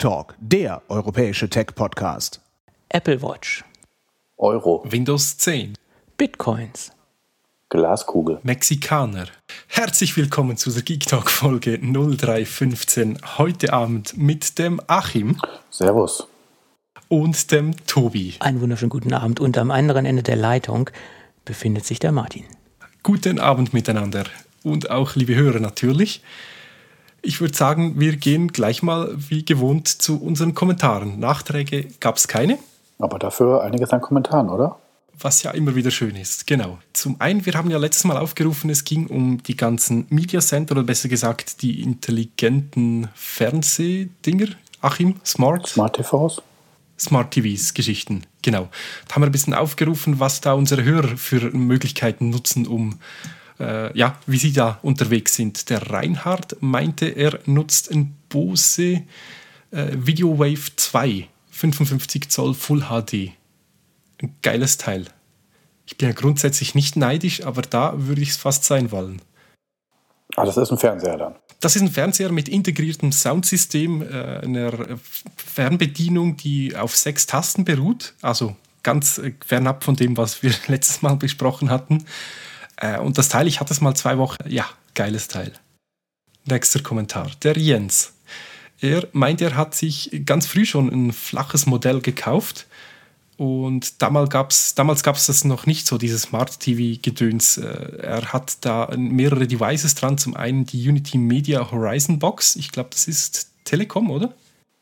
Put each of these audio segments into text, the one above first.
Talk, der europäische Tech-Podcast. Apple Watch, Euro, Windows 10, Bitcoins, Glaskugel, Mexikaner. Herzlich willkommen zu der Geek Talk Folge 0315. Heute Abend mit dem Achim. Servus. Und dem Tobi. Einen wunderschönen guten Abend. Und am anderen Ende der Leitung befindet sich der Martin. Guten Abend miteinander. Und auch liebe Hörer natürlich. Ich würde sagen, wir gehen gleich mal wie gewohnt zu unseren Kommentaren. Nachträge gab es keine. Aber dafür einiges an Kommentaren, oder? Was ja immer wieder schön ist, genau. Zum einen, wir haben ja letztes Mal aufgerufen, es ging um die ganzen Media Center, oder besser gesagt die intelligenten Fernsehdinger. Achim, Smart TVs, Geschichten, genau. Da haben wir ein bisschen aufgerufen, was da unsere Hörer für Möglichkeiten nutzen, um wie sie da unterwegs sind. Der Reinhard meinte, er nutzt ein Bose VideoWave 2, 55 Zoll Full HD. Ein geiles Teil. Ich bin ja grundsätzlich nicht neidisch, aber da würde ich es fast sein wollen. Ah, das ist ein Fernseher dann? Das ist ein Fernseher mit integriertem Soundsystem, einer Fernbedienung, die auf 6 Tasten beruht. Also ganz fernab von dem, was wir letztes Mal besprochen hatten. Und das Teil, ich hatte es mal 2 Wochen. Ja, geiles Teil. Nächster Kommentar. Der Jens. Er meint, er hat sich ganz früh schon ein flaches Modell gekauft. Und damals gab's das noch nicht so, dieses Smart-TV-Gedöns. Er hat da mehrere Devices dran. Zum einen die Unity Media Horizon Box. Ich glaube, das ist Telekom, oder?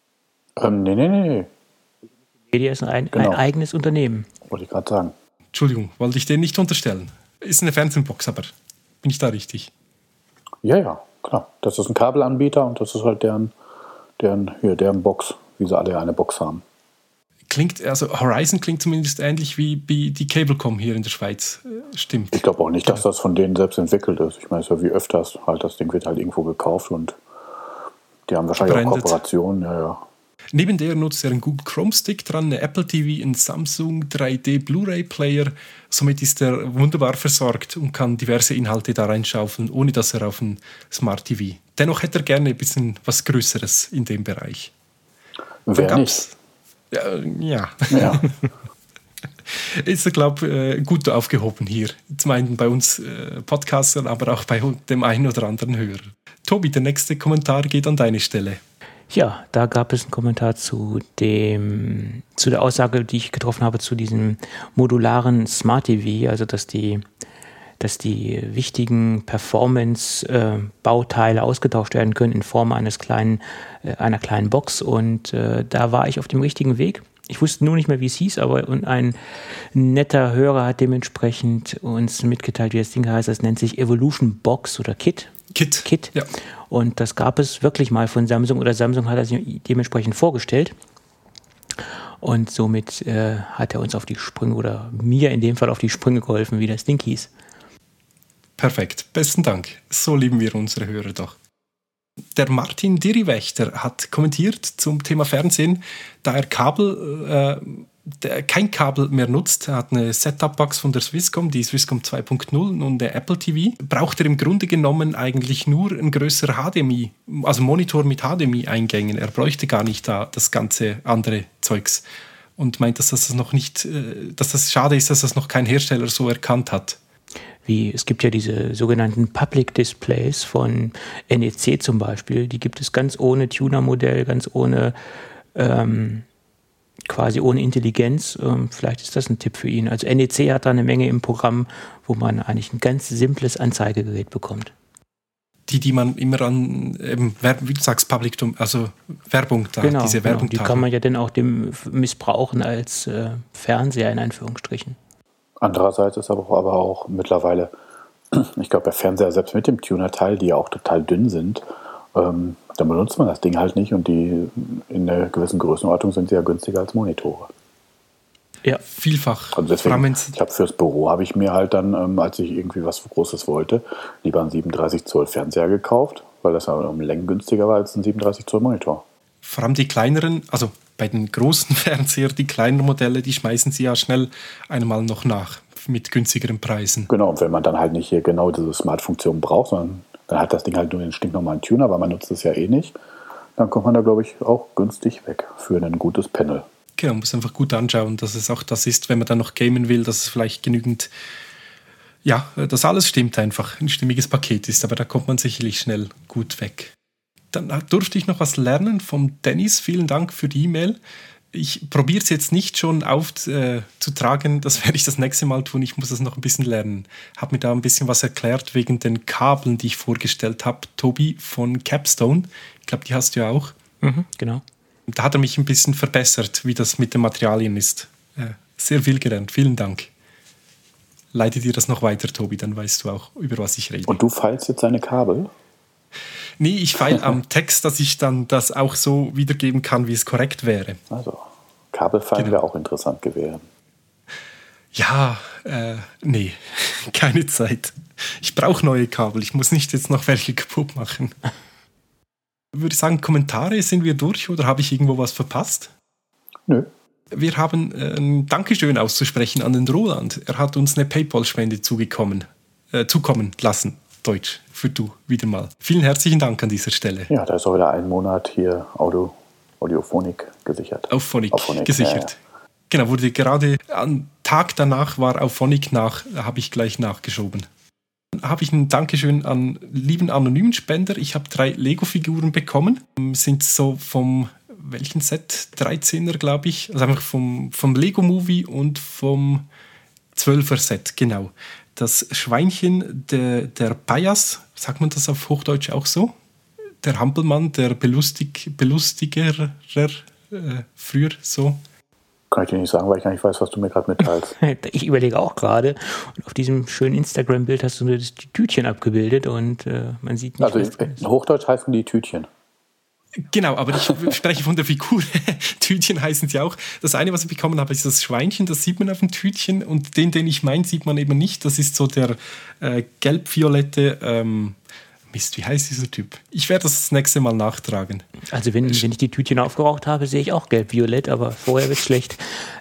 Nee. Media ist ein eigenes Unternehmen. Wollte ich gerade sagen. Entschuldigung, wollte ich den nicht unterstellen. Ist eine Fernsehbox, aber bin ich da richtig? Ja, klar. Das ist ein Kabelanbieter und das ist halt deren Box, wie sie alle eine Box haben. Horizon klingt zumindest ähnlich wie die Cablecom hier in der Schweiz. Stimmt. Ich glaube auch nicht, dass das von denen selbst entwickelt ist. Ich meine, es ist ja wie öfters, halt das Ding wird halt irgendwo gekauft und die haben wahrscheinlich auch Kooperationen, ja. Neben der nutzt er einen Google Chrome Stick dran, eine Apple TV, einen Samsung 3D Blu-ray Player. Somit ist er wunderbar versorgt und kann diverse Inhalte da reinschaufeln, ohne dass er auf ein Smart TV. Dennoch hätte er gerne ein bisschen was Größeres in dem Bereich. Wer nicht? Ja. Ist er, glaube ich, gut aufgehoben hier. Zum einen bei uns Podcastern, aber auch bei dem einen oder anderen Hörer. Tobi, der nächste Kommentar geht an deine Stelle. Ja, da gab es einen Kommentar zu der Aussage, die ich getroffen habe, zu diesem modularen Smart TV, also dass die wichtigen Performance-Bauteile ausgetauscht werden können in Form einer kleinen Box. Und da war ich auf dem richtigen Weg. Ich wusste nur nicht mehr, wie es hieß, aber ein netter Hörer hat dementsprechend uns mitgeteilt, wie das Ding heißt. Das nennt sich Evolution Box oder Kit. Ja. Und das gab es wirklich mal von Samsung, oder Samsung hat das dementsprechend vorgestellt. Und somit hat er uns auf die Sprünge, oder mir in dem Fall auf die Sprünge geholfen, wie das Ding hieß. Perfekt, besten Dank. So lieben wir unsere Hörer doch. Der Martin Diriwächter hat kommentiert zum Thema Fernsehen, da er kein Kabel mehr nutzt. Er hat eine Setup-Box von der Swisscom, die Swisscom 2.0 und der Apple TV. Braucht er im Grunde genommen eigentlich nur ein größerer HDMI, also Monitor mit HDMI-Eingängen. Er bräuchte gar nicht da das ganze andere Zeugs. Und meint, dass das schade ist, dass das noch kein Hersteller so erkannt hat. Es gibt ja diese sogenannten Public Displays von NEC zum Beispiel, die gibt es ganz ohne Tuner-Modell, ganz ohne quasi ohne Intelligenz. Vielleicht ist das ein Tipp für ihn. Also NEC hat da eine Menge im Programm, wo man eigentlich ein ganz simples Anzeigegerät bekommt. Die man immer an, wie du sagst, also Werbung da, genau, diese Werbung. Die kann man ja dann auch missbrauchen als Fernseher in Anführungsstrichen. Andererseits ist aber auch mittlerweile, ich glaube, bei Fernseher, selbst mit dem Tuner-Teil, die ja auch total dünn sind, dann benutzt man das Ding halt nicht und die in einer gewissen Größenordnung sind sie ja günstiger als Monitore. Ja, vielfach. Also deswegen, ich habe fürs Büro, habe ich mir halt dann, als ich irgendwie was Großes wollte, lieber einen 37 Zoll Fernseher gekauft, weil das ja um Längen günstiger war als ein 37 Zoll Monitor. Vor allem die kleineren, also bei den großen Fernsehern, die kleineren Modelle, die schmeißen sie ja schnell einmal noch nach mit günstigeren Preisen. Genau, und wenn man dann halt nicht hier genau diese Smart-Funktion braucht, sondern dann hat das Ding halt nur den stinknormalen Tuner, weil man nutzt es ja eh nicht, dann kommt man da, glaube ich, auch günstig weg für ein gutes Panel. Genau, man muss einfach gut anschauen, dass es auch das ist, wenn man dann noch gamen will, dass es vielleicht genügend, ja, dass alles stimmt einfach, ein stimmiges Paket ist, aber da kommt man sicherlich schnell gut weg. Dann durfte ich noch was lernen vom Dennis, vielen Dank für die E-Mail. Ich probiere es jetzt nicht schon aufzutragen, das werde ich das nächste Mal tun, ich muss das noch ein bisschen lernen. Habe mir da ein bisschen was erklärt wegen den Kabeln, die ich vorgestellt habe. Tobi von Capstone, ich glaube, die hast du ja auch. Genau. Da hat er mich ein bisschen verbessert, wie das mit den Materialien ist. Sehr viel gelernt, vielen Dank. Leite dir das noch weiter, Tobi, dann weißt du auch, über was ich rede. Und du feilst jetzt deine Kabel? Nee, ich feile am Text, dass ich dann das auch so wiedergeben kann, wie es korrekt wäre. Also, Kabelfeilen wäre auch interessant gewesen. Ja, nee, keine Zeit. Ich brauche neue Kabel, ich muss nicht jetzt noch welche kaputt machen. Würde ich sagen, Kommentare, sind wir durch oder habe ich irgendwo was verpasst? Nö. Wir haben ein Dankeschön auszusprechen an den Roland. Er hat uns eine PayPal-Spende zukommen lassen. Deutsch, für du, wieder mal. Vielen herzlichen Dank an dieser Stelle. Ja, da ist auch wieder ein Monat hier Audiophonik gesichert. Auphonic gesichert. Ja. Genau, wurde gerade am Tag danach war Auphonic habe ich gleich nachgeschoben. Dann habe ich ein Dankeschön an lieben anonymen Spender. Ich habe 3 Lego-Figuren bekommen. Sind so vom, welchen Set? 13er, glaube ich. Also einfach vom Lego-Movie und vom 12er-Set, genau. Das Schweinchen, der Pajas, sagt man das auf Hochdeutsch auch so? Der Hampelmann, der Belustigerer, früher so. Kann ich dir nicht sagen, weil ich gar nicht weiß, was du mir gerade mitteilst. Ich überlege auch gerade. Und auf diesem schönen Instagram-Bild hast du nur die Tütchen abgebildet und man sieht nicht, also in Hochdeutsch heißen die Tütchen. Genau, aber ich spreche von der Figur. Tütchen heißen sie auch. Das eine, was ich bekommen habe, ist das Schweinchen, das sieht man auf dem Tütchen. Und den ich meine, sieht man eben nicht. Das ist so der gelb-violette, Mist, wie heißt dieser Typ? Ich werde das nächste Mal nachtragen. Also wenn ich die Tütchen aufgeraucht habe, sehe ich auch gelb-violett, aber vorher wird es schlecht.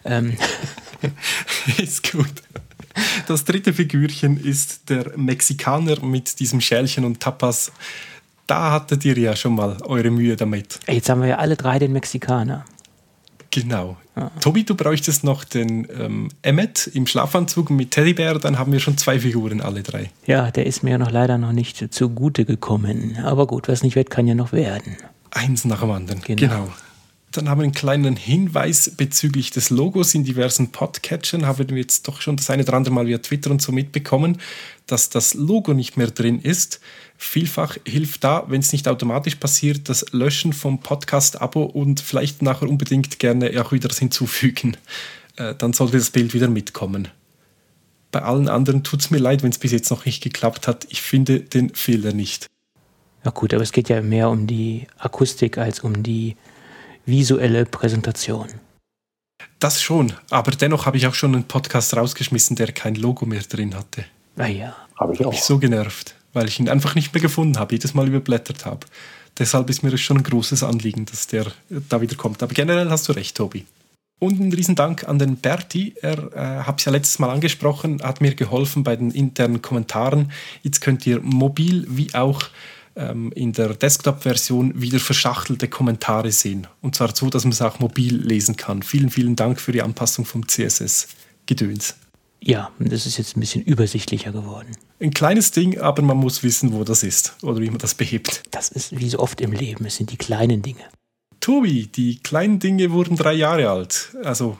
Ist gut. Das dritte Figürchen ist der Mexikaner mit diesem Schälchen und Tapas. Da hattet ihr ja schon mal eure Mühe damit. Jetzt haben wir ja alle 3 den Mexikaner. Genau. Tobi, du bräuchtest noch den Emmet im Schlafanzug mit Teddybär, dann haben wir schon 2 Figuren, alle 3. Ja, der ist mir noch leider noch nicht zugute gekommen. Aber gut, was nicht wird, kann ja noch werden. Eins nach dem anderen, genau. Dann haben wir einen kleinen Hinweis bezüglich des Logos in diversen Podcatchern. Haben wir jetzt doch schon das eine oder andere Mal via Twitter und so mitbekommen, dass das Logo nicht mehr drin ist. Vielfach hilft da, wenn es nicht automatisch passiert, das Löschen vom Podcast-Abo und vielleicht nachher unbedingt gerne auch wieder das hinzufügen. Dann sollte das Bild wieder mitkommen. Bei allen anderen tut es mir leid, wenn es bis jetzt noch nicht geklappt hat. Ich finde den Fehler nicht. Ja gut, aber es geht ja mehr um die Akustik als um die visuelle Präsentation. Das schon, aber dennoch habe ich auch schon einen Podcast rausgeschmissen, der kein Logo mehr drin hatte. Ah ja. Habe ich auch. Mich so genervt, weil ich ihn einfach nicht mehr gefunden habe, jedes Mal überblättert habe. Deshalb ist mir das schon ein großes Anliegen, dass der da wieder kommt. Aber generell hast du recht, Tobi. Und ein Riesendank an den Berti. Er habe es ja letztes Mal angesprochen, hat mir geholfen bei den internen Kommentaren. Jetzt könnt ihr mobil wie auch in der Desktop-Version wieder verschachtelte Kommentare sehen. Und zwar so, dass man es auch mobil lesen kann. Vielen, vielen Dank für die Anpassung vom CSS-Gedöns. Ja, das ist jetzt ein bisschen übersichtlicher geworden. Ein kleines Ding, aber man muss wissen, wo das ist oder wie man das behebt. Das ist wie so oft im Leben, es sind die kleinen Dinge. Tobi, die kleinen Dinge wurden 3 Jahre alt. Also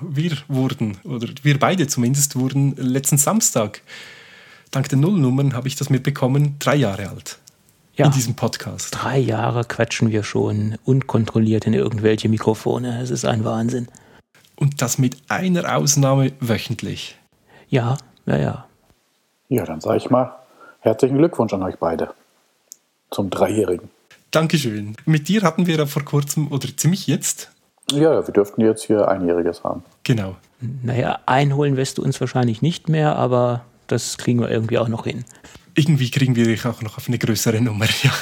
wir beide zumindest wurden letzten Samstag, dank der Nullnummern habe ich das mitbekommen, 3 Jahre alt. Ja, in diesem Podcast. 3 Jahre quatschen wir schon unkontrolliert in irgendwelche Mikrofone. Es ist ein Wahnsinn. Und das mit einer Ausnahme wöchentlich. Ja. Ja, dann sage ich mal, herzlichen Glückwunsch an euch beide zum 3-Jährigen. Dankeschön. Mit dir hatten wir ja vor kurzem, oder ziemlich jetzt. Ja, wir dürften jetzt hier 1-Jähriges haben. Genau. Naja, einholen wirst du uns wahrscheinlich nicht mehr, aber das kriegen wir irgendwie auch noch hin. Irgendwie kriegen wir dich auch noch auf eine größere Nummer, ja.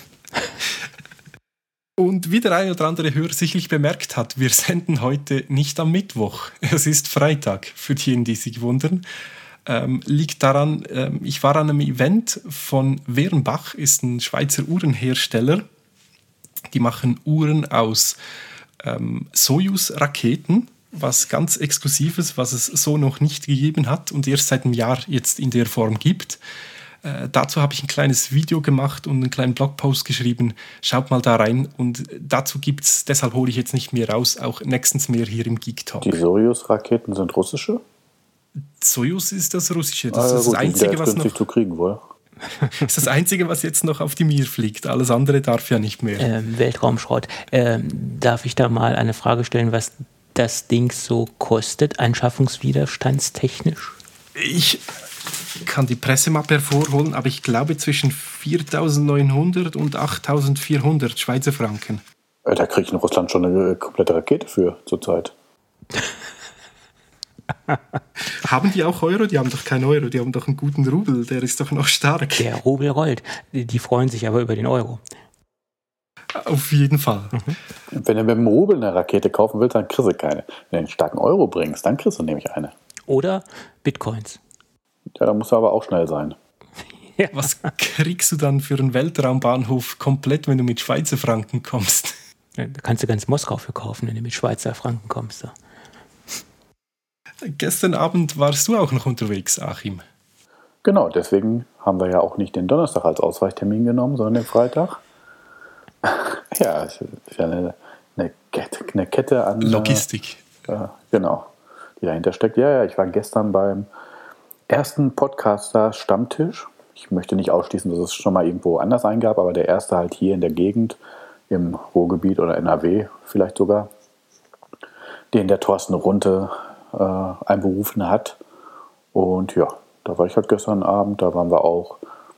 Und wie der ein oder andere Hörer sicherlich bemerkt hat, wir senden heute nicht am Mittwoch. Es ist Freitag, für diejenigen, die sich wundern. Liegt daran, ich war an einem Event von Wehrenbach, ist ein Schweizer Uhrenhersteller. Die machen Uhren aus Sojus-Raketen, was ganz Exklusives, was es so noch nicht gegeben hat und erst seit einem Jahr jetzt in der Form gibt. Dazu habe ich ein kleines Video gemacht und einen kleinen Blogpost geschrieben. Schaut mal da rein. Und dazu gibt es, deshalb hole ich jetzt nicht mehr raus, auch nächstens mehr hier im Geek Talk. Die Sojus-Raketen sind russische? Sojus ist das russische. Das ist das Einzige, was noch zu kriegen wohl. ist das Einzige, was jetzt noch auf die Mir fliegt. Alles andere darf ja nicht mehr. Weltraumschrott. Darf ich da mal eine Frage stellen, was das Ding so kostet, anschaffungswiderstandstechnisch? Ich kann die Pressemappe hervorholen, aber ich glaube zwischen 4.900 und 8.400 Schweizer Franken. Da kriege ich in Russland schon eine komplette Rakete für zurzeit. Haben die auch Euro? Die haben doch keinen Euro, die haben doch einen guten Rubel, der ist doch noch stark. Der Rubel rollt. Die freuen sich aber über den Euro. Auf jeden Fall. Wenn du mit dem Rubel eine Rakete kaufen willst, dann kriegst du keine. Wenn du einen starken Euro bringst, dann kriegst du nämlich eine. Oder Bitcoins. Ja, da musst du aber auch schnell sein. Ja. Was kriegst du dann für einen Weltraumbahnhof komplett, wenn du mit Schweizer Franken kommst? Da kannst du ganz Moskau für kaufen, wenn du mit Schweizer Franken kommst. So. Gestern Abend warst du auch noch unterwegs, Achim. Genau, deswegen haben wir ja auch nicht den Donnerstag als Ausweichtermin genommen, sondern den Freitag. Ja, es ist ja eine Kette an... Logistik. Genau, die dahinter steckt. Ja, ich war gestern beim ersten Podcaster-Stammtisch. Ich möchte nicht ausschließen, dass es schon mal irgendwo anders eingab, aber der erste halt hier in der Gegend, im Ruhrgebiet oder NRW vielleicht sogar, den der Thorsten Runte einberufen hat. Und ja, da war ich halt gestern Abend, da waren wir auch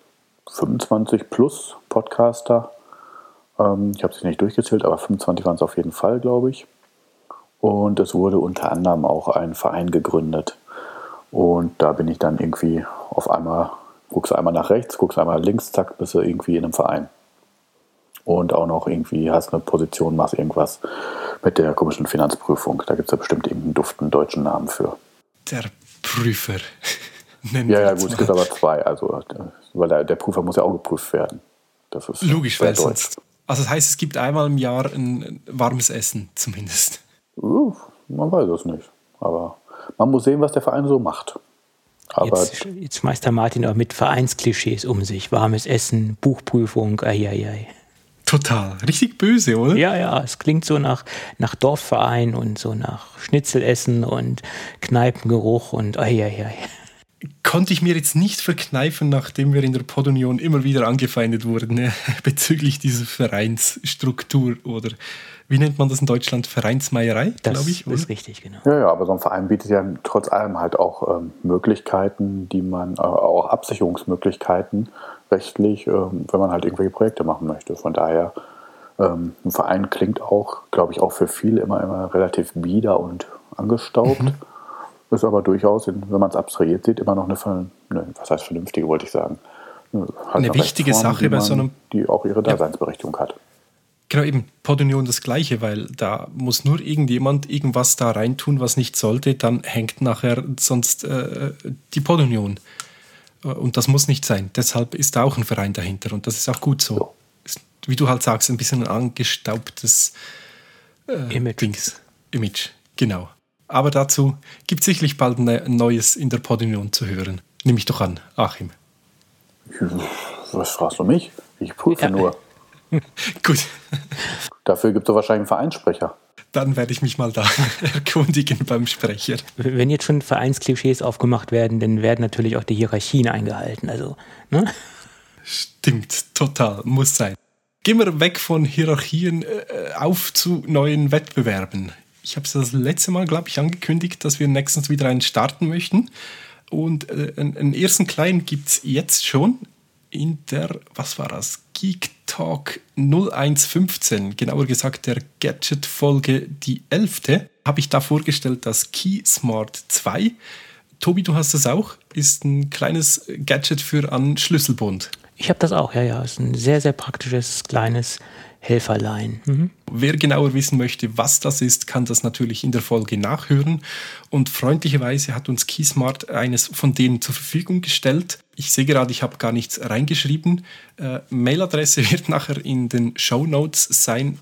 25 plus Podcaster. Ich habe es nicht durchgezählt, aber 25 waren es auf jeden Fall, glaube ich. Und es wurde unter anderem auch ein Verein gegründet. Und da bin ich dann irgendwie auf einmal, guckst einmal nach rechts, guckst einmal links, zack, bist du irgendwie in einem Verein. Und auch noch irgendwie hast eine Position, machst irgendwas mit der komischen Finanzprüfung. Da gibt es ja bestimmt irgendeinen duften deutschen Namen für. Der Prüfer. Ja, gut, es gibt aber zwei. Also, weil der Prüfer muss ja auch geprüft werden. Das ist logisch, weil sonst. Also das heißt, es gibt einmal im Jahr ein warmes Essen zumindest. Man weiß es nicht. Aber man muss sehen, was der Verein so macht. Aber jetzt schmeißt der Martin auch mit Vereinsklischees um sich. Warmes Essen, Buchprüfung, ai. Total. Richtig böse, oder? Ja, es klingt so nach Dorfverein und so nach Schnitzelessen und Kneipengeruch und ai. Konnte ich mir jetzt nicht verkneifen, nachdem wir in der Podunion immer wieder angefeindet wurden, bezüglich dieser Vereinsstruktur oder wie nennt man das in Deutschland? Vereinsmeierei, glaube ich. Das ist richtig, genau. Ja, aber so ein Verein bietet ja trotz allem halt auch Möglichkeiten, die man, auch Absicherungsmöglichkeiten rechtlich, wenn man halt irgendwelche Projekte machen möchte. Von daher, ein Verein klingt auch, glaube ich, auch für viele immer relativ bieder und angestaubt. Ist aber durchaus, wenn man es abstrahiert sieht, immer noch was heißt vernünftige, wollte ich sagen. Halt eine wichtige Sache bei so einem... Die auch ihre Daseinsberechtigung hat. Genau, eben Podunion das Gleiche, weil da muss nur irgendjemand irgendwas da reintun, was nicht sollte, dann hängt nachher sonst die Podunion. Und das muss nicht sein. Deshalb ist da auch ein Verein dahinter und das ist auch gut so. Ja. Ist, wie du halt sagst, ein bisschen ein angestaubtes Image, genau. Aber dazu gibt es sicherlich bald ein Neues in der Podunion zu hören. Nimm mich doch an, Achim. Was fragst du mich? Ich prüfe nur. Gut. Dafür gibt es wahrscheinlich einen Vereinssprecher. Dann werde ich mich mal da erkundigen beim Sprecher. Wenn jetzt schon Vereinsklischees aufgemacht werden, dann werden natürlich auch die Hierarchien eingehalten. Also, ne? Stimmt, total, muss sein. Gehen wir weg von Hierarchien auf zu neuen Wettbewerben. Ich habe es das letzte Mal, glaube ich, angekündigt, dass wir nächstens wieder einen starten möchten. Und einen ersten kleinen gibt es jetzt schon in der, was war das? Geek Talk 0115, genauer gesagt der Gadget-Folge, die 11. Habe ich da vorgestellt, das Key Smart 2. Tobi, du hast es auch, ist ein kleines Gadget für einen Schlüsselbund. Ich habe das auch, ja. Ist ein sehr, sehr praktisches, kleines Helferlein. Wer genauer wissen möchte, was das ist, kann das natürlich in der Folge nachhören. Und freundlicherweise hat uns Keysmart eines von denen zur Verfügung gestellt. Ich sehe gerade, ich habe gar nichts reingeschrieben. Mailadresse wird nachher in den Shownotes sein,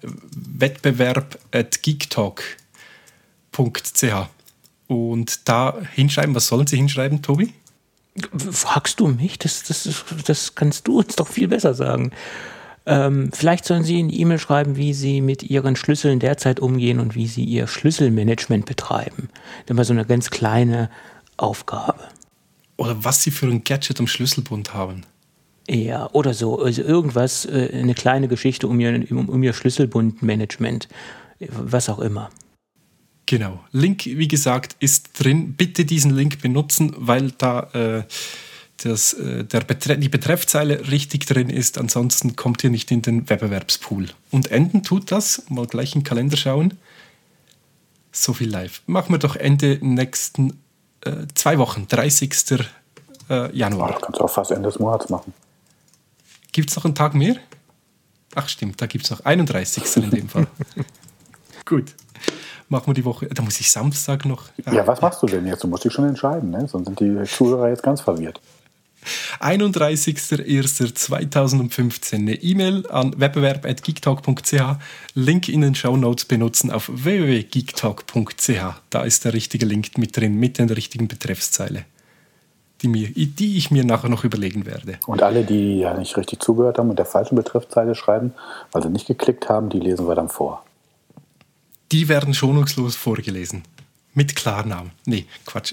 wettbewerb@geektalk.ch. Und da hinschreiben, was sollen Sie hinschreiben, Tobi? Fragst du mich? Das kannst du uns doch viel besser sagen. Vielleicht sollen Sie eine E-Mail schreiben, wie Sie mit Ihren Schlüsseln derzeit umgehen und wie Sie Ihr Schlüsselmanagement betreiben. Das ist mal so eine ganz kleine Aufgabe. Oder was Sie für ein Gadget am Schlüsselbund haben. Ja, oder so. Also irgendwas, eine kleine Geschichte um Ihr Schlüsselbundmanagement. Was auch immer. Genau. Link, wie gesagt, ist drin. Bitte diesen Link benutzen, weil da die Betreffzeile richtig drin ist. Ansonsten kommt ihr nicht in den Wettbewerbspool. Und enden tut das. Mal gleich in den Kalender schauen. So viel live. Machen wir doch Ende nächsten 2 Wochen, 30. Januar. Das kannst du auch fast Ende des Monats machen. Gibt es noch einen Tag mehr? Ach stimmt, da gibt es noch 31. in dem Fall. Gut. Machen wir die Woche. Da muss ich Samstag noch. Ja, was machst du denn jetzt? Du musst dich schon entscheiden, ne? Sonst sind die Zuhörer jetzt ganz verwirrt. 31.01.2015. Eine E-Mail an wettbewerb@geektalk.ch. Link in den Shownotes benutzen auf www.geektalk.ch. Da ist der richtige Link mit drin, mit der richtigen Betreffszeile, die ich mir nachher noch überlegen werde. Und alle, die ja nicht richtig zugehört haben und der falschen Betreffszeile schreiben, weil sie nicht geklickt haben, die lesen wir dann vor. Die werden schonungslos vorgelesen. Mit Klarnamen. Nee, Quatsch.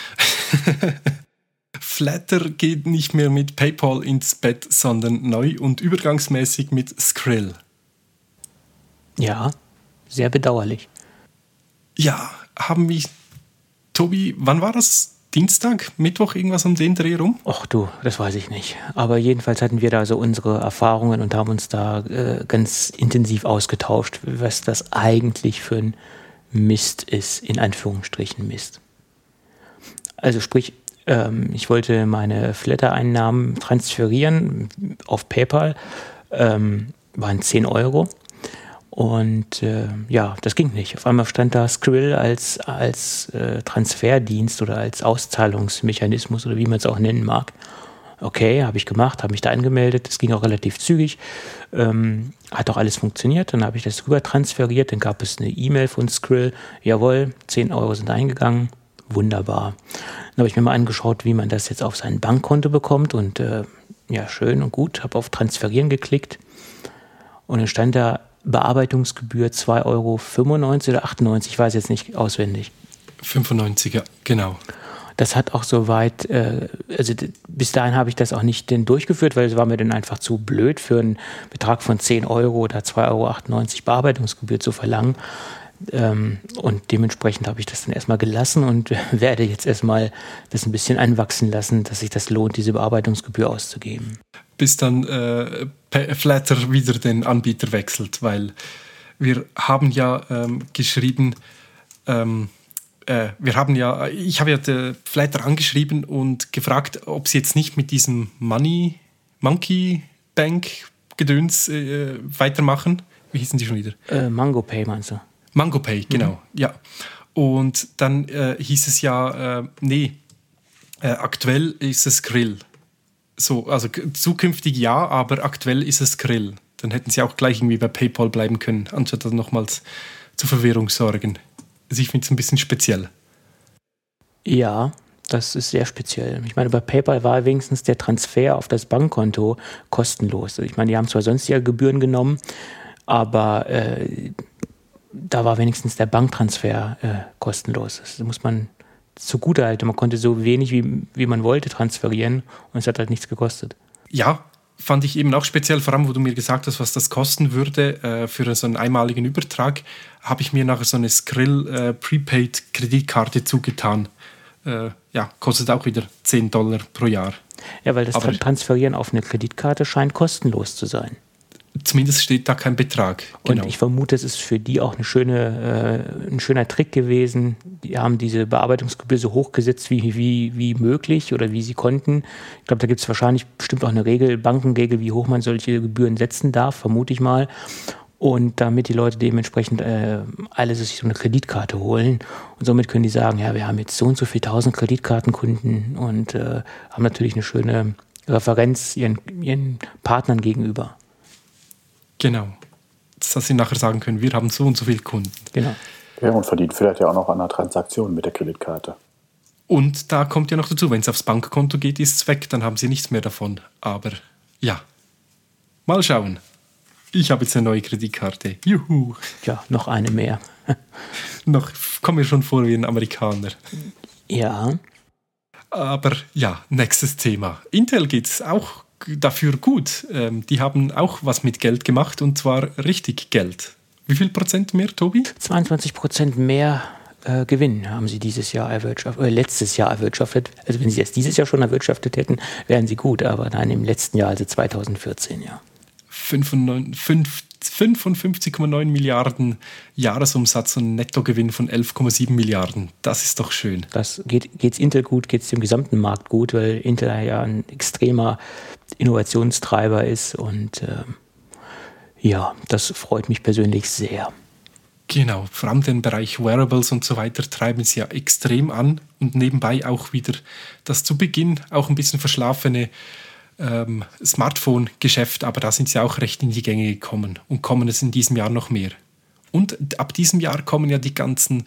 Flatter geht nicht mehr mit PayPal ins Bett, sondern neu und übergangsmäßig mit Skrill. Ja, sehr bedauerlich. Ja, haben wir... Tobi, wann war das? Dienstag? Mittwoch? Irgendwas um den Dreh rum? Ach du, das weiß ich nicht. Aber jedenfalls hatten wir da so unsere Erfahrungen und haben uns da ganz intensiv ausgetauscht, was das eigentlich für ein Mist ist, in Anführungsstrichen Mist. Also sprich, ich wollte meine Flatter-Einnahmen transferieren auf PayPal, waren 10 Euro. Und das ging nicht. Auf einmal stand da Skrill als Transferdienst oder als Auszahlungsmechanismus oder wie man es auch nennen mag. Okay, habe ich gemacht, habe mich da angemeldet. Das ging auch relativ zügig. Hat auch alles funktioniert. Dann habe ich das rüber transferiert. Dann gab es eine E-Mail von Skrill. Jawohl, 10 Euro sind eingegangen. Wunderbar. Dann habe ich mir mal angeschaut, wie man das jetzt auf sein Bankkonto bekommt. Und schön und gut. Habe auf Transferieren geklickt. Und dann stand da Bearbeitungsgebühr 2,95 Euro oder 98, ich weiß jetzt nicht auswendig. 95er, genau. Das hat auch soweit, bis dahin habe ich das auch nicht durchgeführt, weil es war mir dann einfach zu blöd, für einen Betrag von 10 Euro oder 2,98 Euro Bearbeitungsgebühr zu verlangen. Und dementsprechend habe ich das dann erstmal gelassen und werde jetzt erstmal das ein bisschen anwachsen lassen, dass sich das lohnt, diese Bearbeitungsgebühr auszugeben. Bis dann Flatter wieder den Anbieter wechselt, weil wir haben ja geschrieben, ich habe ja Flatter angeschrieben und gefragt, ob sie jetzt nicht mit diesem Monkey Bank Gedöns weitermachen. Wie hießen die schon wieder? MangoPay meinst du? MangoPay, genau, ja. Und dann hieß es ja, aktuell ist es Skrill. So, also zukünftig ja, aber aktuell ist es Skrill. Dann hätten sie auch gleich irgendwie bei PayPal bleiben können, anstatt dann nochmals zur Verwirrung sorgen. Also ich finde es ein bisschen speziell. Ja, das ist sehr speziell. Ich meine, bei PayPal war wenigstens der Transfer auf das Bankkonto kostenlos. Ich meine, die haben zwar sonst ja Gebühren genommen, aber da war wenigstens der Banktransfer kostenlos. Das muss man zugutehalten. Man konnte so wenig, wie man wollte, transferieren und es hat halt nichts gekostet. Ja, fand ich eben auch speziell, vor allem, wo du mir gesagt hast, was das kosten würde für so einen einmaligen Übertrag, habe ich mir nachher so eine Skrill Prepaid-Kreditkarte zugetan. Kostet auch wieder $10 pro Jahr. Ja, weil das Transferieren auf eine Kreditkarte scheint kostenlos zu sein. Zumindest steht da kein Betrag. Genau. Und ich vermute, es ist für die auch ein schöner Trick gewesen. Die haben diese Bearbeitungsgebühr so hochgesetzt wie möglich oder wie sie konnten. Ich glaube, da gibt es wahrscheinlich bestimmt auch eine Regel, Bankenregel, wie hoch man solche Gebühren setzen darf, vermute ich mal. Und damit die Leute dementsprechend alle sich so eine Kreditkarte holen. Und somit können die sagen, ja, wir haben jetzt so und so viele 1000 Kreditkartenkunden und haben natürlich eine schöne Referenz ihren Partnern gegenüber. Genau. Dass sie nachher sagen können, wir haben so und so viele Kunden. Genau. Ja, und verdient vielleicht ja auch noch an einer Transaktion mit der Kreditkarte. Und da kommt ja noch dazu, wenn es aufs Bankkonto geht, ist es weg, dann haben sie nichts mehr davon. Aber ja, mal schauen. Ich habe jetzt eine neue Kreditkarte. Juhu. Ja, noch eine mehr. Komme mir schon vor wie ein Amerikaner. Ja. Aber ja, nächstes Thema. Intel geht es auch dafür gut. Die haben auch was mit Geld gemacht und zwar richtig Geld. Wie viel Prozent mehr, Tobi? 22% mehr Gewinn haben sie letztes Jahr erwirtschaftet. Also wenn sie es dieses Jahr schon erwirtschaftet hätten, wären sie gut. Aber nein, im letzten Jahr, also 2014, ja. 55,9 Milliarden Jahresumsatz und Nettogewinn von 11,7 Milliarden. Das ist doch schön. Geht's Intel gut, geht es dem gesamten Markt gut, weil Intel ja ein extremer Innovationstreiber ist und ja, das freut mich persönlich sehr. Genau, vor allem den Bereich Wearables und so weiter treiben sie ja extrem an und nebenbei auch wieder das zu Beginn auch ein bisschen verschlafene Smartphone-Geschäft, aber da sind sie auch recht in die Gänge gekommen und kommen es in diesem Jahr noch mehr. Und ab diesem Jahr kommen ja die ganzen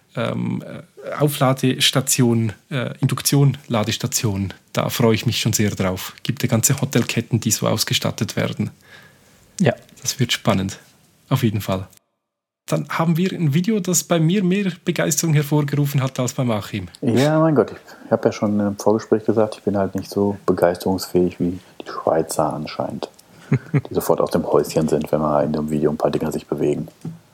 Aufladestationen, Induktion-Ladestationen. Da freue ich mich schon sehr drauf. Gibt ja ganze Hotelketten, die so ausgestattet werden. Ja. Das wird spannend. Auf jeden Fall. Dann haben wir ein Video, das bei mir mehr Begeisterung hervorgerufen hat als bei Achim. Ja, mein Gott, ich habe ja schon im Vorgespräch gesagt, ich bin halt nicht so begeisterungsfähig wie die Schweizer anscheinend, die sofort aus dem Häuschen sind, wenn man in dem Video ein paar Dinger sich bewegen.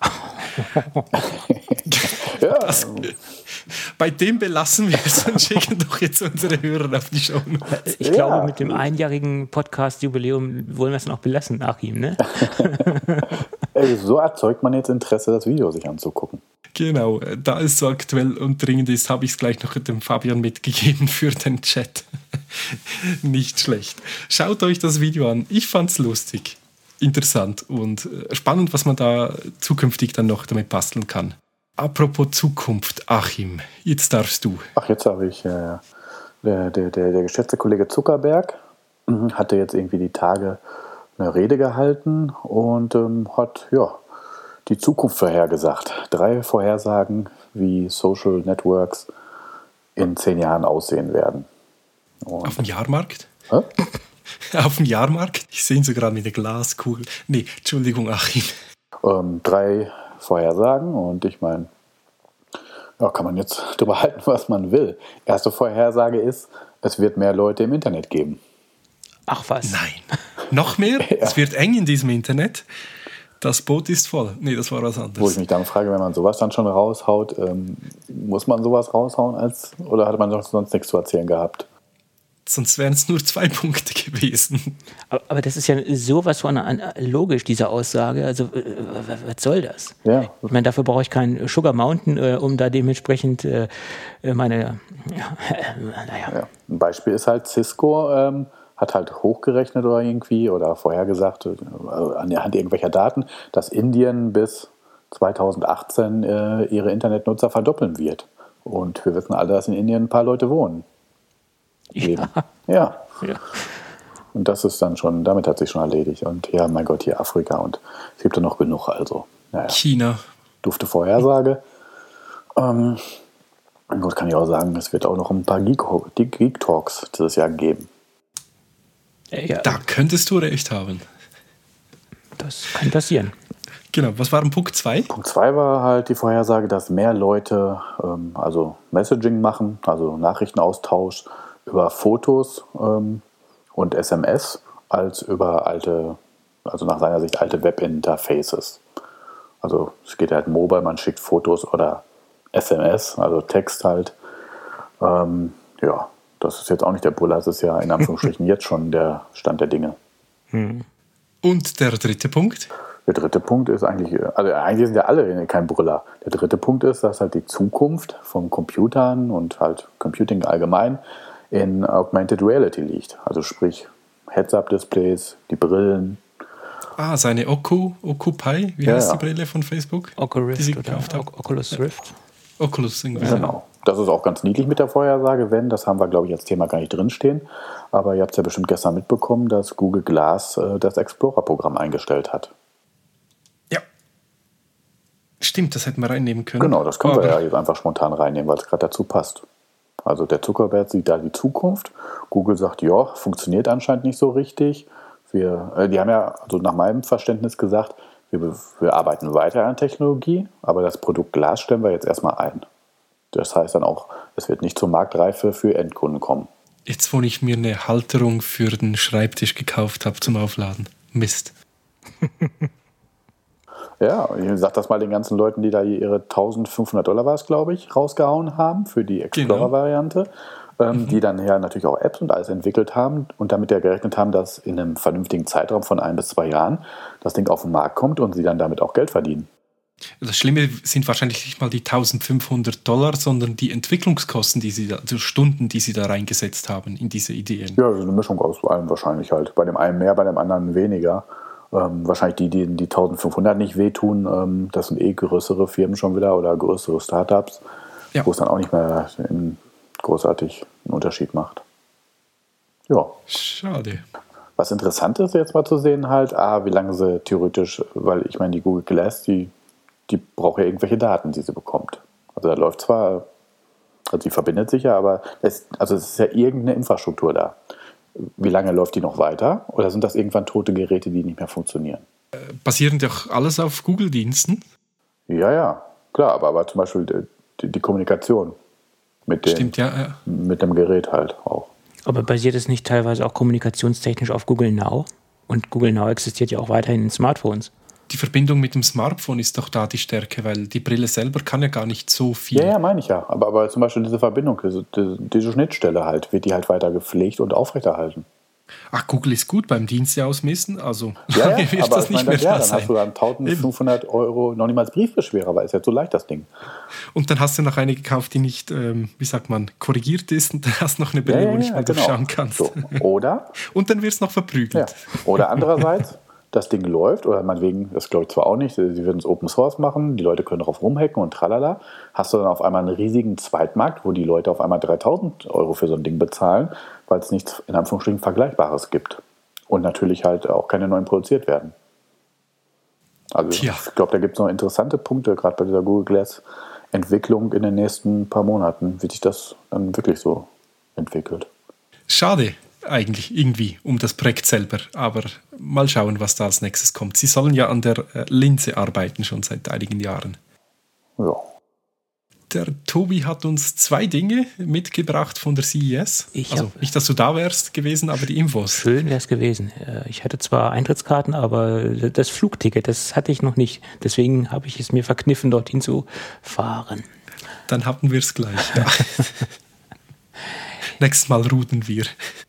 Ja. Bei dem belassen wir es und schicken doch jetzt unsere Hörer auf die Shownotes. Ich glaube, mit dem einjährigen Podcast-Jubiläum wollen wir es noch belassen, Achim, ne? So erzeugt man jetzt Interesse, das Video sich anzugucken. Genau, da es so aktuell und dringend ist, habe ich es gleich noch dem Fabian mitgegeben für den Chat. Nicht schlecht. Schaut euch das Video an. Ich fand es lustig, interessant und spannend, was man da zukünftig dann noch damit basteln kann. Apropos Zukunft, Achim, jetzt darfst du. Ach, jetzt habe ich, der geschätzte Kollege Zuckerberg hatte jetzt irgendwie die Tage eine Rede gehalten und hat die Zukunft vorhergesagt. 3 Vorhersagen, wie Social Networks in 10 Jahren aussehen werden. Und auf dem Jahrmarkt? Hä? Auf dem Jahrmarkt? Ich sehe ihn so gerade mit der Glaskugel. Nee, Entschuldigung, Achim. 3 Vorhersagen und ich meine, kann man jetzt drüber halten, was man will. Erste Vorhersage ist, es wird mehr Leute im Internet geben. Ach was? Nein. Noch mehr? Ja. Es wird eng in diesem Internet. Das Boot ist voll. Nee, das war was anderes. Wo ich mich dann frage, wenn man sowas dann schon raushaut, muss man sowas raushauen oder hat man sonst nichts zu erzählen gehabt? Sonst wären es nur 2 Punkte gewesen. Aber das ist ja sowas von logisch, diese Aussage. Also, was soll das? Ja. Ich meine, dafür brauche ich keinen Sugar Mountain, um da dementsprechend meine. Ja. Ein Beispiel ist halt Cisco, hat halt hochgerechnet oder vorhergesagt, anhand irgendwelcher Daten, dass Indien bis 2018 ihre Internetnutzer verdoppeln wird. Und wir wissen alle, dass in Indien ein paar Leute wohnen. Ja. Und das ist dann schon, damit hat sich schon erledigt. Und ja, mein Gott, hier Afrika und es gibt ja noch genug. Also, China. Dufte Vorhersage. Gut, kann ich auch sagen, es wird auch noch ein paar Geek Talks dieses Jahr geben. Ja, da könntest du recht haben. Das kann passieren. Genau, was war denn Punkt 2? Punkt 2 war halt die Vorhersage, dass mehr Leute Messaging machen, also Nachrichtenaustausch über Fotos und SMS als über nach seiner Sicht alte Webinterfaces. Also es geht halt mobile, man schickt Fotos oder SMS, also Text halt. Das ist jetzt auch nicht der Buller, das ist ja in Anführungsstrichen jetzt schon der Stand der Dinge. Und der dritte Punkt? Der dritte Punkt ist eigentlich sind ja alle kein Brüller. Der dritte Punkt ist, dass halt die Zukunft von Computern und halt Computing allgemein in Augmented Reality liegt. Also sprich Heads-Up-Displays, die Brillen. Seine Occupy, wie heißt die Brille von Facebook? Oculus Rift. Oculus, irgendwie. Genau. Das ist auch ganz niedlich mit der Vorhersage, das haben wir, glaube ich, als Thema gar nicht drinstehen. Aber ihr habt es ja bestimmt gestern mitbekommen, dass Google Glass das Explorer-Programm eingestellt hat. Ja. Stimmt, das hätten wir reinnehmen können. Genau, das können wir ja jetzt einfach spontan reinnehmen, weil es gerade dazu passt. Also der Zuckerberg sieht da die Zukunft. Google sagt, ja, funktioniert anscheinend nicht so richtig. Die haben ja, also nach meinem Verständnis gesagt, wir arbeiten weiter an Technologie, aber das Produkt Glas stellen wir jetzt erstmal ein. Das heißt dann auch, es wird nicht zur Marktreife für Endkunden kommen. Jetzt, wo ich mir eine Halterung für den Schreibtisch gekauft habe zum Aufladen. Mist. Ja, ich sag das mal den ganzen Leuten, die da ihre $1.500 war es, glaube ich, rausgehauen haben für die Explorer-Variante, die dann ja natürlich auch Apps und alles entwickelt haben und damit ja gerechnet haben, dass in einem vernünftigen Zeitraum von 1 bis 2 Jahren das Ding auf den Markt kommt und sie dann damit auch Geld verdienen. Das Schlimme sind wahrscheinlich nicht mal die $1.500, sondern die Entwicklungskosten, also Stunden, die sie da reingesetzt haben in diese Ideen. Ja, so eine Mischung aus allem wahrscheinlich halt. Bei dem einen mehr, bei dem anderen weniger. Wahrscheinlich die 1.500 nicht wehtun, das sind größere Firmen schon wieder oder größere Startups, wo es dann auch nicht mehr großartig einen Unterschied macht. Ja. Schade. Was interessant ist jetzt mal zu sehen halt, wie lange sie theoretisch, weil ich meine, die Google Glass, die braucht ja irgendwelche Daten, die sie bekommt. Also da läuft zwar, also sie verbindet sich ja, aber es ist ja irgendeine Infrastruktur da. Wie lange läuft die noch weiter? Oder sind das irgendwann tote Geräte, die nicht mehr funktionieren? Basieren doch alles auf Google-Diensten? Ja, klar, aber zum Beispiel die Kommunikation mit dem Gerät halt auch. Aber basiert es nicht teilweise auch kommunikationstechnisch auf Google Now? Und Google Now existiert ja auch weiterhin in Smartphones. Die Verbindung mit dem Smartphone ist doch da die Stärke, weil die Brille selber kann ja gar nicht so viel. Ja, meine ich ja. Aber zum Beispiel diese Verbindung, diese Schnittstelle halt, wird die halt weiter gepflegt und aufrechterhalten. Ach, Google ist gut beim Dienste ausmessen, also ja, wird aber das nicht mehr dann sein. hast du dann 1.500 € noch niemals Briefbeschwerer, weil es ja so leicht, das Ding. Und dann hast du noch eine gekauft, die nicht, korrigiert ist und dann hast du noch eine Brille, wo nicht mehr durchschauen kannst. So. Oder? Und dann wird es noch verprügelt. Ja. Oder andererseits, das Ding läuft, oder meinetwegen, das glaube ich zwar auch nicht, sie würden es Open Source machen, die Leute können darauf rumhacken und tralala, hast du dann auf einmal einen riesigen Zweitmarkt, wo die Leute auf einmal 3.000 € für so ein Ding bezahlen, weil es nichts in Anführungsstrichen Vergleichbares gibt. Und natürlich halt auch keine neuen produziert werden. Also ich glaube, da gibt es noch interessante Punkte, gerade bei dieser Google Glass Entwicklung in den nächsten paar Monaten, wie sich das dann wirklich so entwickelt. Schade. Eigentlich irgendwie um das Projekt selber, aber mal schauen, was da als nächstes kommt. Sie sollen ja an der Linse arbeiten, schon seit einigen Jahren. Ja. Der Tobi hat uns 2 Dinge mitgebracht von der CES. Nicht, dass du da wärst gewesen, aber die Infos. Schön wäre es gewesen. Ich hatte zwar Eintrittskarten, aber das Flugticket, das hatte ich noch nicht. Deswegen habe ich es mir verkniffen, dorthin zu fahren. Dann hatten wir es gleich. Ja. Nächstes Mal ruden wir.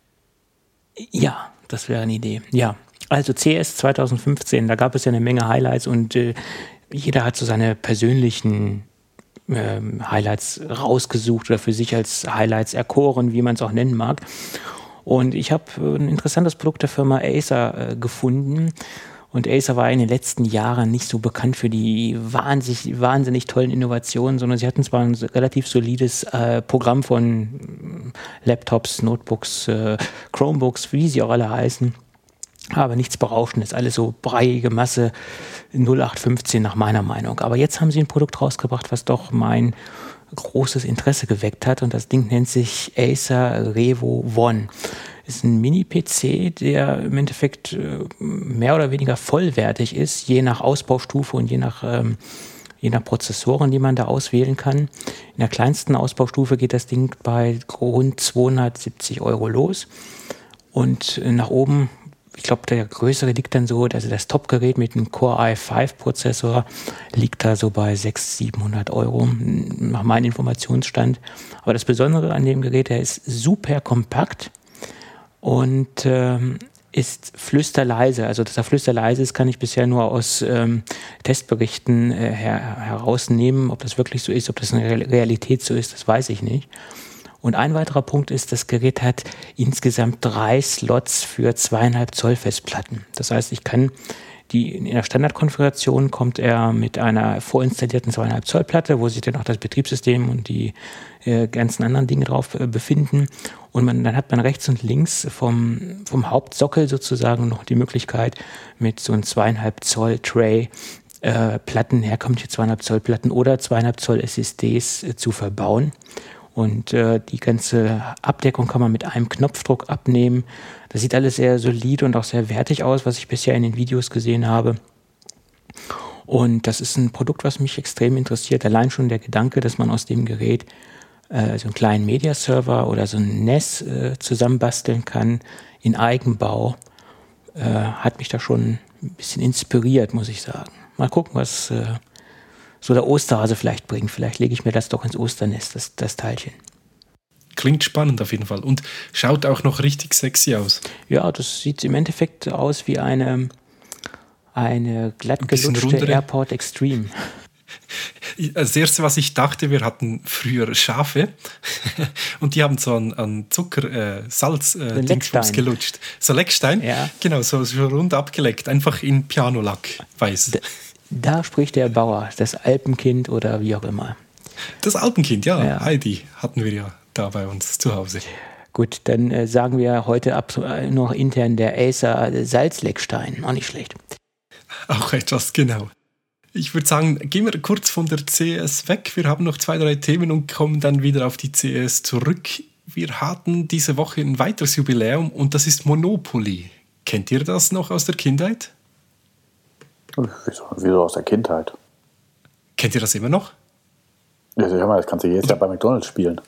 Ja, das wäre eine Idee. Ja, also CES 2015, da gab es ja eine Menge Highlights und jeder hat so seine persönlichen Highlights rausgesucht oder für sich als Highlights erkoren, wie man es auch nennen mag. Und ich habe ein interessantes Produkt der Firma Acer gefunden. Und Acer war in den letzten Jahren nicht so bekannt für die wahnsinnig tollen Innovationen, sondern sie hatten zwar ein relativ solides Programm von Laptops, Notebooks, Chromebooks, wie sie auch alle heißen, aber nichts Berauschendes, alles so breiige Masse 0815 nach meiner Meinung. Aber jetzt haben sie ein Produkt rausgebracht, was doch mein großes Interesse geweckt hat und das Ding nennt sich Acer Revo One. Ist ein Mini-PC, der im Endeffekt mehr oder weniger vollwertig ist, je nach Ausbaustufe und je nach Prozessoren, die man da auswählen kann. In der kleinsten Ausbaustufe geht das Ding bei rund 270 € los. Und nach oben, ich glaube, der größere liegt dann so, also das Top-Gerät mit einem Core i5-Prozessor liegt da so bei 600-700 € nach meinem Informationsstand. Aber das Besondere an dem Gerät, der ist super kompakt. Und ist flüsterleise. Also, dass er flüsterleise ist, kann ich bisher nur aus Testberichten herausnehmen. Ob das wirklich so ist, ob das in der Realität so ist, das weiß ich nicht. Und ein weiterer Punkt ist, das Gerät hat insgesamt 3 Slots für 2,5 Zoll Festplatten. Das heißt, ich kann in der Standardkonfiguration kommt er mit einer vorinstallierten 2,5 Zoll Platte, wo sich dann auch das Betriebssystem und die ganzen anderen Dinge drauf befinden. Und dann hat man rechts und links vom Hauptsockel sozusagen noch die Möglichkeit, mit so einem 2,5 Zoll Tray Platten, herkömmliche 2,5 Zoll Platten oder 2,5 Zoll SSDs zu verbauen. Und die ganze Abdeckung kann man mit einem Knopfdruck abnehmen. Das sieht alles sehr solide und auch sehr wertig aus, was ich bisher in den Videos gesehen habe. Und das ist ein Produkt, was mich extrem interessiert. Allein schon der Gedanke, dass man aus dem Gerät so einen kleinen Media-Server oder so ein NAS zusammenbasteln kann in Eigenbau, hat mich da schon ein bisschen inspiriert, muss ich sagen. Mal gucken, was so der Osterhase vielleicht bringt. Vielleicht lege ich mir das doch ins Osternest, das Teilchen. Klingt spannend auf jeden Fall und schaut auch noch richtig sexy aus. Ja, das sieht im Endeffekt aus wie eine glatt gelutschte AirPod Extreme. Das erste, was ich dachte, wir hatten früher Schafe und die haben so an Zucker, Salz Dingsbums gelutscht. So Leckstein? Ja. Genau, so rund abgeleckt, einfach in Pianolack weiß. Da spricht der Bauer, das Alpenkind oder wie auch immer. Das Alpenkind, ja. Heidi hatten wir ja da bei uns zu Hause. Gut, dann sagen wir heute noch intern der Acer Salzleckstein. Auch nicht schlecht. Auch etwas, genau. Ich würde sagen, gehen wir kurz von der CES weg. Wir haben noch 2, 3 Themen und kommen dann wieder auf die CES zurück. Wir hatten diese Woche ein weiteres Jubiläum und das ist Monopoly. Kennt ihr das noch aus der Kindheit? Wieso aus der Kindheit? Kennt ihr das immer noch? Ja, das kannst du jedes Jahr bei McDonald's spielen.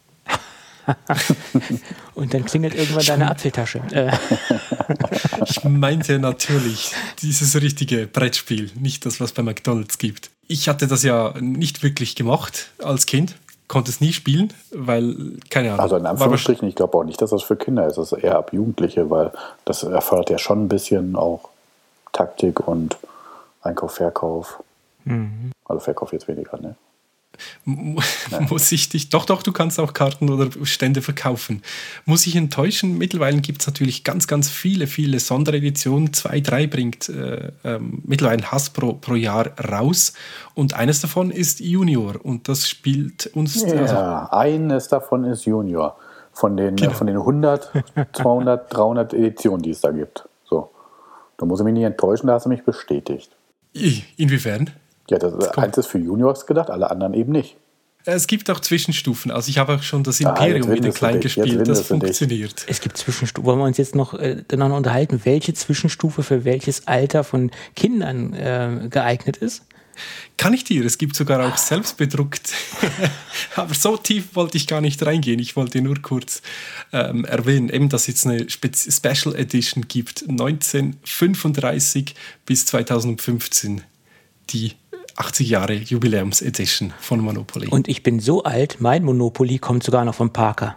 Und dann klingelt irgendwann deine Apfeltasche. Ich meinte natürlich dieses richtige Brettspiel, nicht das, was bei McDonald's gibt. Ich hatte das ja nicht wirklich gemacht als Kind, konnte es nie spielen, weil, keine Ahnung. Also in Anführungsstrichen, ich glaube auch nicht, dass das für Kinder ist, das ist eher ab Jugendliche, weil das erfordert ja schon ein bisschen auch Taktik und Einkauf, Verkauf. Mhm. Also Verkauf jetzt weniger, ne? Muss ich dich, doch, du kannst auch Karten oder Stände verkaufen. Muss ich enttäuschen, mittlerweile gibt es natürlich ganz, ganz viele Sondereditionen. 2, 3 bringt mittlerweile Hasbro pro Jahr raus. Und eines davon ist Junior. Und das spielt uns... Ja, eines davon ist Junior. Von den 100, 200, 300 Editionen, die es da gibt. So. Da muss ich mich nicht enttäuschen, da hast du mich bestätigt. Inwiefern? Ja, eins ist für Juniors gedacht, alle anderen eben nicht. Es gibt auch Zwischenstufen. Also ich habe auch schon das Imperium wieder klein gespielt. Das funktioniert. Es gibt Zwischenstufen. Wollen wir uns jetzt noch unterhalten, welche Zwischenstufe für welches Alter von Kindern geeignet ist? Kann ich dir. Es gibt sogar auch selbst bedruckt. Aber so tief wollte ich gar nicht reingehen. Ich wollte nur kurz erwähnen, eben, dass es jetzt eine Special Edition gibt. 1935 bis 2015. Die 80 Jahre Jubiläums-Edition von Monopoly. Und ich bin so alt, mein Monopoly kommt sogar noch vom Parker.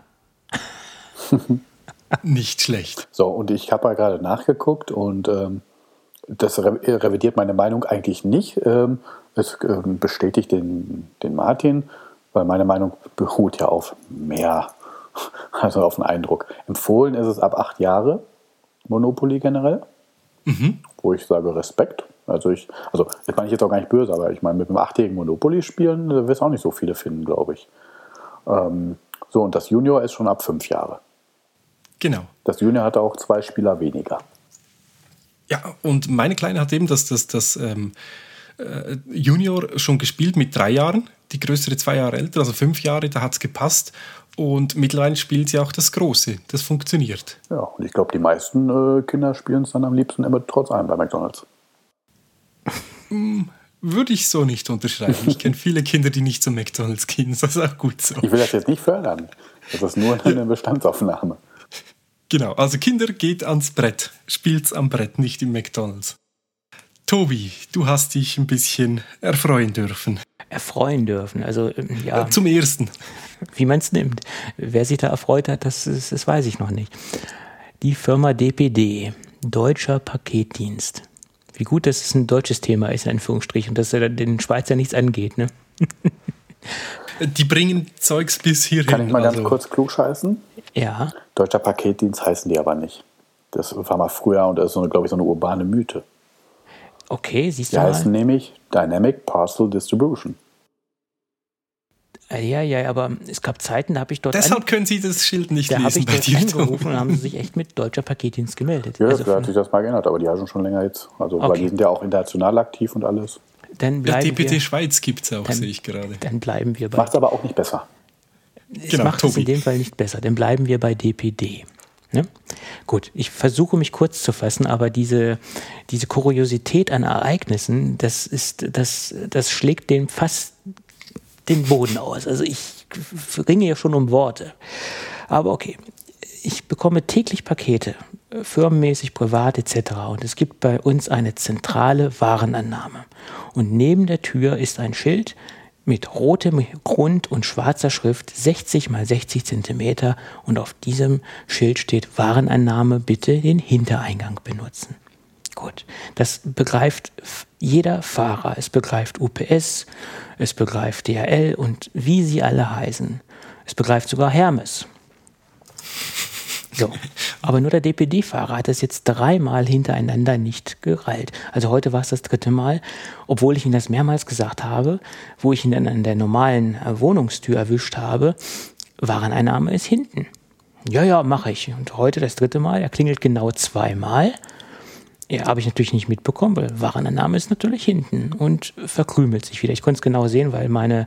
Nicht schlecht. So, und ich habe ja gerade nachgeguckt und das revidiert meine Meinung eigentlich nicht. Es bestätigt den Martin, weil meine Meinung beruht ja auf mehr, also auf einen Eindruck. Empfohlen ist es ab 8 Jahre, Monopoly generell, wo ich sage Respekt. Also ich meine jetzt auch gar nicht böse, aber ich meine, mit einem 8-jährigen Monopoly spielen, da wirst du auch nicht so viele finden, glaube ich. So, und das Junior ist schon ab 5 Jahre. Genau. Das Junior hatte auch 2 Spieler weniger. Ja, und meine Kleine hat eben das Junior schon gespielt mit 3 Jahren, die größere 2 Jahre älter, also 5 Jahre, da hat es gepasst. Und mittlerweile spielt sie auch das Große. Das funktioniert. Ja, und ich glaube, die meisten Kinder spielen es dann am liebsten immer trotz allem bei McDonald's. Würde ich so nicht unterschreiben. Ich kenne viele Kinder, die nicht zu McDonald's gehen. Das ist auch gut so. Ich will das jetzt nicht fördern. Das ist nur eine Bestandsaufnahme. Genau, also Kinder, geht ans Brett. Spielt's am Brett, nicht im McDonald's. Tobi, du hast dich ein bisschen erfreuen dürfen. Erfreuen dürfen, also ja. Zum ersten. Wie man es nimmt. Wer sich da erfreut hat, das weiß ich noch nicht. Die Firma DPD, Deutscher Paketdienst. Wie gut, dass es ein deutsches Thema ist, in Anführungsstrichen, und dass den Schweizer nichts angeht, ne? Die bringen Zeugs bis hierhin. Kann ich mal ganz kurz klugscheißen? Ja. Deutscher Paketdienst heißen die aber nicht. Das war mal früher und das ist, glaube ich, so eine urbane Mythe. Okay, siehst du mal. Die heißen nämlich Dynamic Parcel Distribution. Ja, aber es gab Zeiten, da habe ich dort... Deshalb können Sie das Schild nicht lesen. Da habe ich dort angerufen und haben sie sich echt mit Deutscher Paketdienst gemeldet. Ja, also hat sich das mal geändert, aber die haben schon länger jetzt. Also, weil die sind ja auch international aktiv und alles. Dann bleiben DPD Schweiz gibt es auch, sehe ich gerade. Dann bleiben wir bei... Macht es aber auch nicht besser. Es macht es in dem Fall nicht besser. Dann bleiben wir bei DPD. Ne? Gut, ich versuche mich kurz zu fassen, aber diese Kuriosität an Ereignissen, das schlägt dem fast den Boden aus. Also ich ringe ja schon um Worte. Aber okay, ich bekomme täglich Pakete, firmenmäßig, privat etc. Und es gibt bei uns eine zentrale Warenannahme. Und neben der Tür ist ein Schild mit rotem Grund und schwarzer Schrift 60 x 60 cm. Und auf diesem Schild steht Warenannahme, bitte den Hintereingang benutzen. Gut, das begreift jeder Fahrer. Es begreift UPS, es begreift DHL und wie sie alle heißen. Es begreift sogar Hermes. So, aber nur der DPD-Fahrer hat das jetzt 3-mal hintereinander nicht gereilt. Also heute war es das 3. Mal, obwohl ich ihm das mehrmals gesagt habe, wo ich ihn dann an der normalen Wohnungstür erwischt habe, Wareneinnahme ist hinten. Ja, mache ich. Und heute das 3. Mal, er klingelt genau 2-mal. Ja, habe ich natürlich nicht mitbekommen, weil Warenannahme ist natürlich hinten und verkrümelt sich wieder. Ich konnte es genau sehen, weil meine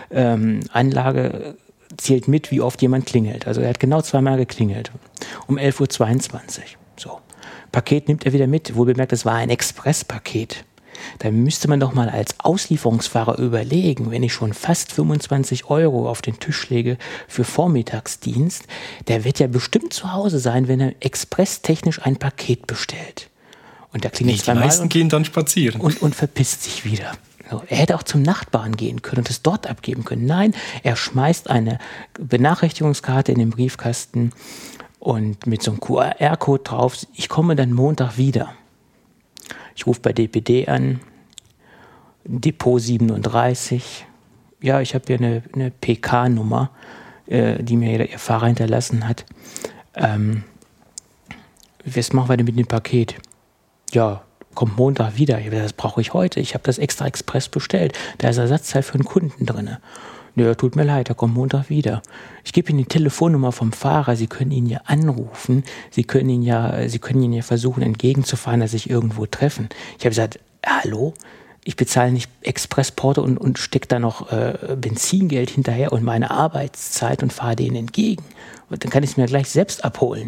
Anlage zählt mit, wie oft jemand klingelt. Also er hat genau 2-mal geklingelt. Um 11:22 Uhr. So. Paket nimmt er wieder mit. Wohl bemerkt, das war ein Expresspaket. Da müsste man doch mal als Auslieferungsfahrer überlegen, wenn ich schon fast 25 € auf den Tisch lege für Vormittagsdienst, der wird ja bestimmt zu Hause sein, wenn er expresstechnisch ein Paket bestellt. Und da klingelt 2-mal. Die meisten gehen dann spazieren. Und verpisst sich wieder. So, er hätte auch zum Nachbarn gehen können und es dort abgeben können. Nein, er schmeißt eine Benachrichtigungskarte in den Briefkasten und mit so einem QR-Code drauf, ich komme dann Montag wieder. Ich rufe bei DPD an, Depot 37. Ja, ich habe hier eine PK-Nummer, die mir ihr Fahrer hinterlassen hat. Was machen wir denn mit dem Paket? Ja, kommt Montag wieder. Das brauche ich heute. Ich habe das extra express bestellt. Da ist Ersatzteil für einen Kunden drin. Ja, tut mir leid, er kommt Montag wieder. Ich gebe Ihnen die Telefonnummer vom Fahrer. Sie können ihn ja anrufen. Sie können ihn ja versuchen, entgegenzufahren, dass sich irgendwo treffen. Ich habe gesagt, hallo? Ich bezahle nicht Expressporto und stecke da noch Benzingeld hinterher und meine Arbeitszeit und fahre denen entgegen. Und dann kann ich es mir gleich selbst abholen.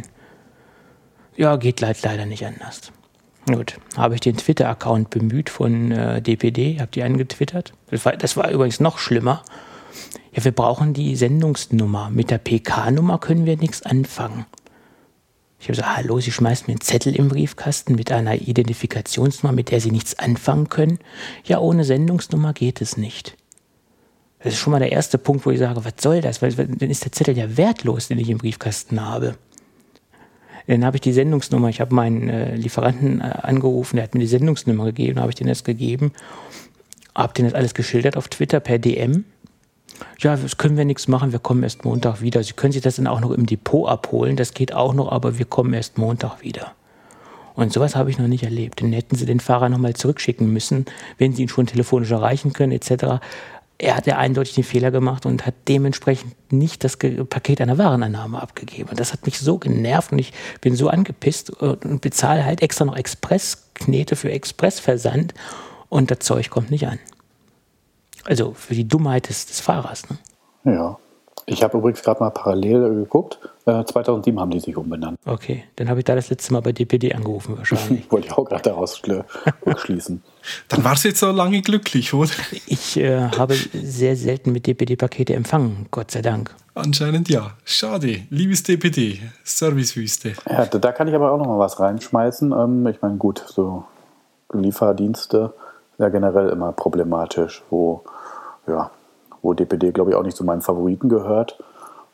Ja, geht leider nicht anders. Gut, habe ich den Twitter-Account bemüht von DPD, habe die angetwittert. Das war übrigens noch schlimmer. Ja, wir brauchen die Sendungsnummer. Mit der PK-Nummer können wir nichts anfangen. Ich habe gesagt, hallo, Sie schmeißen mir einen Zettel im Briefkasten mit einer Identifikationsnummer, mit der Sie nichts anfangen können. Ja, ohne Sendungsnummer geht es nicht. Das ist schon mal der erste Punkt, wo ich sage, was soll das? Weil dann ist der Zettel ja wertlos, den ich im Briefkasten habe. Dann habe ich die Sendungsnummer, ich habe meinen Lieferanten angerufen, der hat mir die Sendungsnummer gegeben, habe ich denen das gegeben, habe denen das alles geschildert auf Twitter per DM. Ja, das können wir nichts machen, wir kommen erst Montag wieder. Sie können sich das dann auch noch im Depot abholen, das geht auch noch, aber wir kommen erst Montag wieder. Und sowas habe ich noch nicht erlebt. Dann hätten sie den Fahrer nochmal zurückschicken müssen, wenn sie ihn schon telefonisch erreichen können etc. Er hat ja eindeutig den Fehler gemacht und hat dementsprechend nicht das Paket einer Warenannahme abgegeben. Und das hat mich so genervt und ich bin so angepisst und bezahle halt extra noch Expressknete für Expressversand und das Zeug kommt nicht an. Also für die Dummheit des Fahrers. Ne? Ja. Ich habe übrigens gerade mal parallel geguckt. 2007 haben die sich umbenannt. Okay, dann habe ich da das letzte Mal bei DPD angerufen wahrscheinlich. Wollte ich auch gerade daraus rückschließen. Dann warst du jetzt so lange glücklich, oder? Ich habe sehr selten mit DPD-Pakete empfangen, Gott sei Dank. Anscheinend ja. Schade. Liebes DPD, Servicewüste. Ja, da kann ich aber auch noch mal was reinschmeißen. Ich meine, gut, so Lieferdienste ja generell immer problematisch, wo DPD, glaube ich, auch nicht zu meinen Favoriten gehört.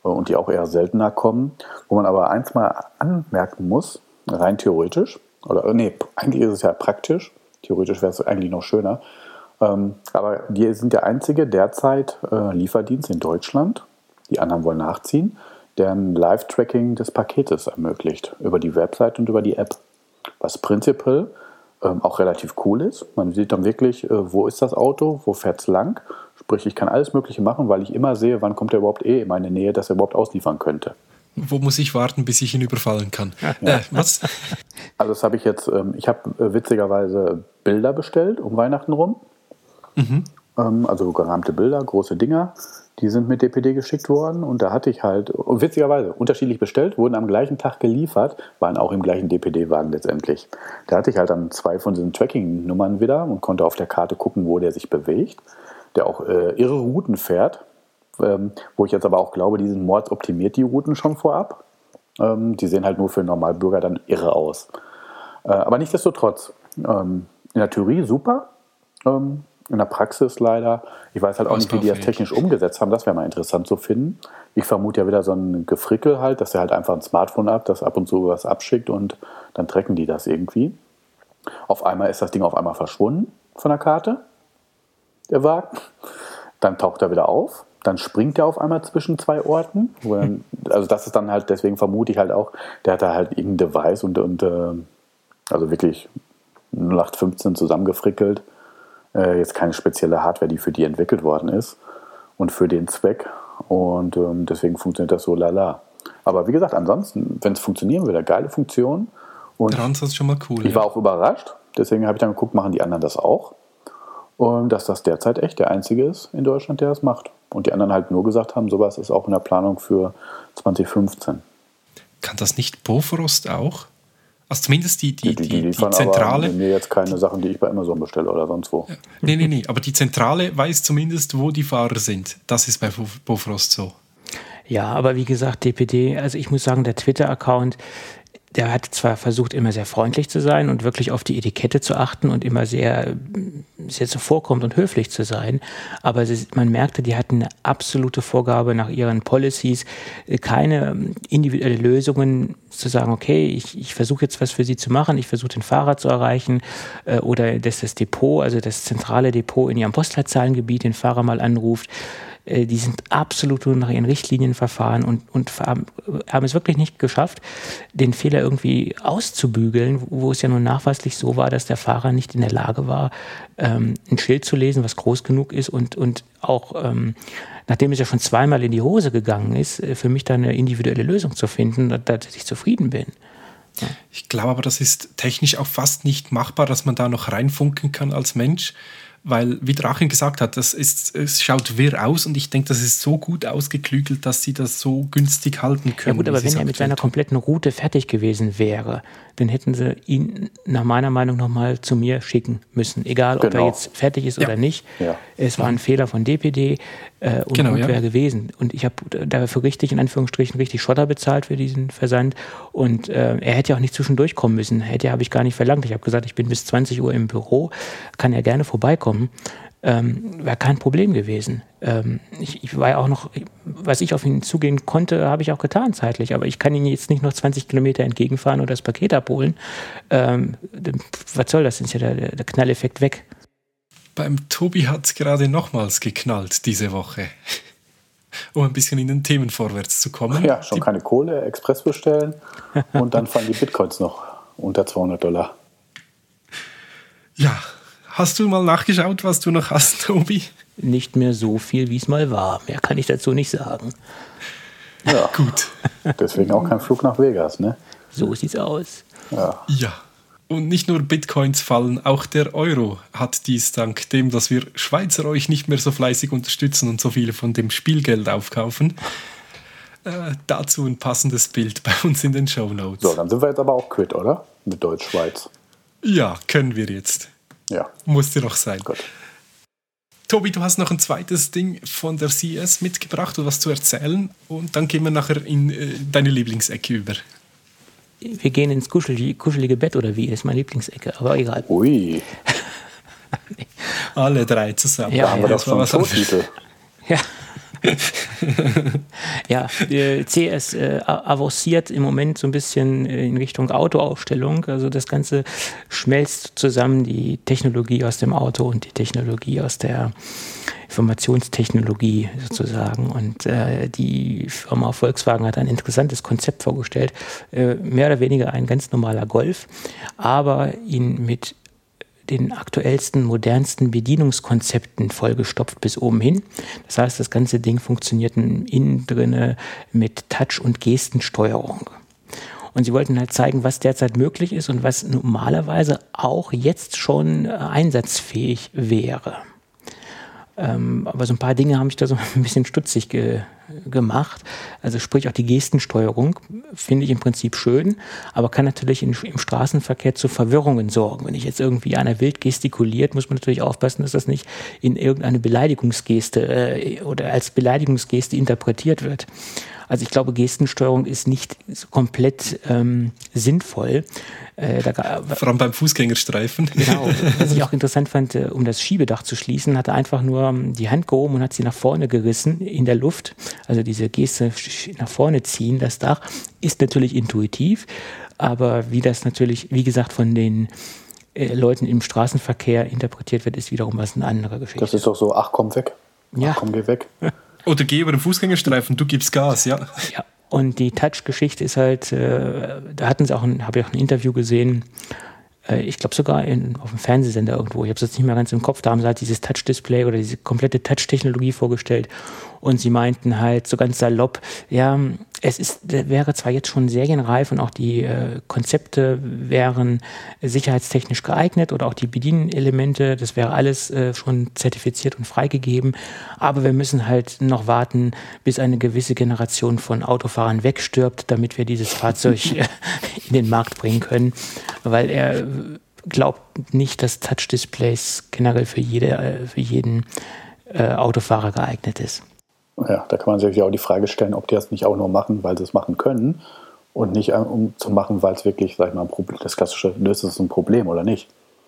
und die auch eher seltener kommen, wo man aber eins mal anmerken muss, rein theoretisch, oder nee, eigentlich ist es ja praktisch, theoretisch wäre es eigentlich noch schöner, aber die sind der einzige derzeit Lieferdienst in Deutschland, die anderen wollen nachziehen, der ein Live-Tracking des Paketes ermöglicht, über die Website und über die App, was prinzipiell auch relativ cool ist. Man sieht dann wirklich, wo ist das Auto, wo fährt es lang. Sprich, ich kann alles Mögliche machen, weil ich immer sehe, wann kommt er überhaupt in meine Nähe, dass er überhaupt ausliefern könnte. Wo muss ich warten, bis ich ihn überfallen kann? Was? Also das habe ich jetzt, ich habe witzigerweise Bilder bestellt um Weihnachten rum. Also gerahmte Bilder, große Dinger. Die sind mit DPD geschickt worden und da hatte ich halt, witzigerweise, unterschiedlich bestellt, wurden am gleichen Tag geliefert, waren auch im gleichen DPD-Wagen letztendlich. Da hatte ich halt dann 2 von diesen Tracking-Nummern wieder und konnte auf der Karte gucken, wo der sich bewegt, der auch irre Routen fährt, wo ich jetzt aber auch glaube, diesen Mords optimiert die Routen schon vorab. Die sehen halt nur für Normalbürger dann irre aus. Aber nichtsdestotrotz, in der Theorie super, in der Praxis leider. Ich weiß halt auch nicht, wie die das technisch umgesetzt haben. Das wäre mal interessant zu finden. Ich vermute ja wieder so ein Gefrickel halt, dass er halt einfach ein Smartphone hat, das ab und zu was abschickt und dann tracken die das irgendwie. Auf einmal ist das Ding auf einmal verschwunden von der Karte, der Wagen. Dann taucht er wieder auf. Dann springt er auf einmal zwischen 2 Orten. Also das ist dann halt, deswegen vermute ich halt auch, der hat da halt irgendein Device und also wirklich 0815 zusammengefrickelt. Jetzt keine spezielle Hardware, die für die entwickelt worden ist und für den Zweck. Und deswegen funktioniert das so lala. Aber wie gesagt, ansonsten, wenn es funktionieren würde, geile Funktion. Und der Ansatz ist schon mal cool. Ich war auch überrascht. Deswegen habe ich dann geguckt, machen die anderen das auch? Und dass das derzeit echt der einzige ist in Deutschland, der das macht. Und die anderen halt nur gesagt haben, sowas ist auch in der Planung für 2015. Kann das nicht Bofrost auch? Also zumindest die liefern Zentrale. Aber mir jetzt keine Sachen, die ich bei Amazon bestelle oder sonst wo. Ja. Nee. Aber die Zentrale weiß zumindest, wo die Fahrer sind. Das ist bei Bofrost so. Ja, aber wie gesagt, DPD, also ich muss sagen, der Twitter-Account, der hat zwar versucht, immer sehr freundlich zu sein und wirklich auf die Etikette zu achten und immer sehr zuvorkommend und höflich zu sein, aber man merkte, die hatten eine absolute Vorgabe nach ihren Policies, keine individuelle Lösungen zu sagen, okay, ich versuche jetzt was für sie zu machen, ich versuche den Fahrer zu erreichen oder dass das Depot, also das zentrale Depot in ihrem Postleitzahlengebiet den Fahrer mal anruft. Die sind absolut nur nach ihren Richtlinien verfahren und haben es wirklich nicht geschafft, den Fehler irgendwie auszubügeln, wo es ja nur nachweislich so war, dass der Fahrer nicht in der Lage war, ein Schild zu lesen, was groß genug ist und auch, nachdem es ja schon 2-mal in die Hose gegangen ist, für mich da eine individuelle Lösung zu finden, dass ich zufrieden bin. Ja. Ich glaube aber, das ist technisch auch fast nicht machbar, dass man da noch reinfunken kann als Mensch. Weil, wie der Achim gesagt hat, es schaut wirr aus und ich denke, das ist so gut ausgeklügelt, dass sie das so günstig halten können. Ja gut, aber wenn er mit seiner kompletten Route fertig gewesen wäre, dann hätten sie ihn nach meiner Meinung nochmal zu mir schicken müssen. Egal, ob er jetzt fertig ist oder nicht. Ja. Es war ein Fehler von DPD und gut wäre gewesen. Und ich habe dafür richtig, in Anführungsstrichen, richtig Schotter bezahlt für diesen Versand. Und er hätte ja auch nicht zwischendurch kommen müssen. Habe ich gar nicht verlangt. Ich habe gesagt, ich bin bis 20 Uhr im Büro, kann er gerne vorbeikommen. Wäre kein Problem gewesen. Ich war ja auch noch, was ich auf ihn zugehen konnte, habe ich auch getan zeitlich, aber ich kann ihn jetzt nicht noch 20 Kilometer entgegenfahren oder das Paket abholen. Was soll das? Dann ist ja der Knalleffekt weg. Beim Tobi hat es gerade nochmals geknallt diese Woche, um ein bisschen in den Themen vorwärts zu kommen. Ja, schon keine Kohle, Express bestellen und dann fallen die Bitcoins noch unter $200. Ja. Hast du mal nachgeschaut, was du noch hast, Tobi? Nicht mehr so viel, wie es mal war. Mehr kann ich dazu nicht sagen. Ja, gut. Deswegen auch kein Flug nach Vegas, ne? So sieht's aus. Ja. Und nicht nur Bitcoins fallen, auch der Euro hat dies dank dem, dass wir Schweizer euch nicht mehr so fleißig unterstützen und so viele von dem Spielgeld aufkaufen. Dazu ein passendes Bild bei uns in den Shownotes. So, dann sind wir jetzt aber auch quitt, oder? Mit Deutsch-Schweiz. Ja, können wir jetzt. Ja. Musste noch sein. Gut. Tobi, du hast noch ein zweites Ding von der CES mitgebracht und was zu erzählen. Und dann gehen wir nachher in deine Lieblingsecke über. Wir gehen ins kuschelige Bett, oder wie? Das ist meine Lieblingsecke, aber egal. Ui. Alle 3 zusammen. Ja, da haben wir doch schon einen Showtitel. Ja. Ja, CS avanciert im Moment so ein bisschen in Richtung Autoausstellung. Also das Ganze schmelzt zusammen, die Technologie aus dem Auto und die Technologie aus der Informationstechnologie sozusagen. Und die Firma Volkswagen hat ein interessantes Konzept vorgestellt. Mehr oder weniger ein ganz normaler Golf, aber ihn mit den aktuellsten, modernsten Bedienungskonzepten vollgestopft bis oben hin. Das heißt, das ganze Ding funktioniert innen drinne mit Touch- und Gestensteuerung. Und sie wollten halt zeigen, was derzeit möglich ist und was normalerweise auch jetzt schon einsatzfähig wäre. Aber so ein paar Dinge haben mich da so ein bisschen stutzig gemacht. Also sprich auch die Gestensteuerung finde ich im Prinzip schön, aber kann natürlich im Straßenverkehr zu Verwirrungen sorgen. Wenn ich jetzt irgendwie einer wild gestikuliert, muss man natürlich aufpassen, dass das nicht in irgendeine Beleidigungsgeste oder als Beleidigungsgeste interpretiert wird. Also ich glaube, Gestensteuerung ist nicht komplett sinnvoll. Vor allem beim Fußgängerstreifen. Genau. Was ich auch interessant fand, um das Schiebedach zu schließen, hat er einfach nur die Hand gehoben und hat sie nach vorne gerissen in der Luft. Also diese Geste nach vorne ziehen, das Dach, ist natürlich intuitiv. Aber wie das natürlich, wie gesagt, von den Leuten im Straßenverkehr interpretiert wird, ist wiederum was eine andere Geschichte. Das ist doch so, ach komm weg. Ja. Ach komm, geh weg. Oder geh über den Fußgängerstreifen, du gibst Gas, ja. Ja, und die Touch-Geschichte ist halt, da hatten sie auch, habe ich auch ein Interview gesehen, ich glaube sogar auf dem Fernsehsender irgendwo, ich habe es jetzt nicht mehr ganz im Kopf, da haben sie halt dieses Touch-Display oder diese komplette Touch-Technologie vorgestellt und sie meinten halt so ganz salopp, ja, wäre zwar jetzt schon serienreif und auch die Konzepte wären sicherheitstechnisch geeignet oder auch die Bedienelemente, das wäre alles schon zertifiziert und freigegeben, aber wir müssen halt noch warten, bis eine gewisse Generation von Autofahrern wegstirbt, damit wir dieses Fahrzeug in den Markt bringen können, weil er glaubt nicht, dass Touch-Displays generell für jeden Autofahrer geeignet ist. Ja, da kann man sich auch die Frage stellen, ob die das nicht auch nur machen, weil sie es machen können und nicht um zu machen, weil es wirklich, sag ich mal, das klassische, löst es ein Problem oder nicht.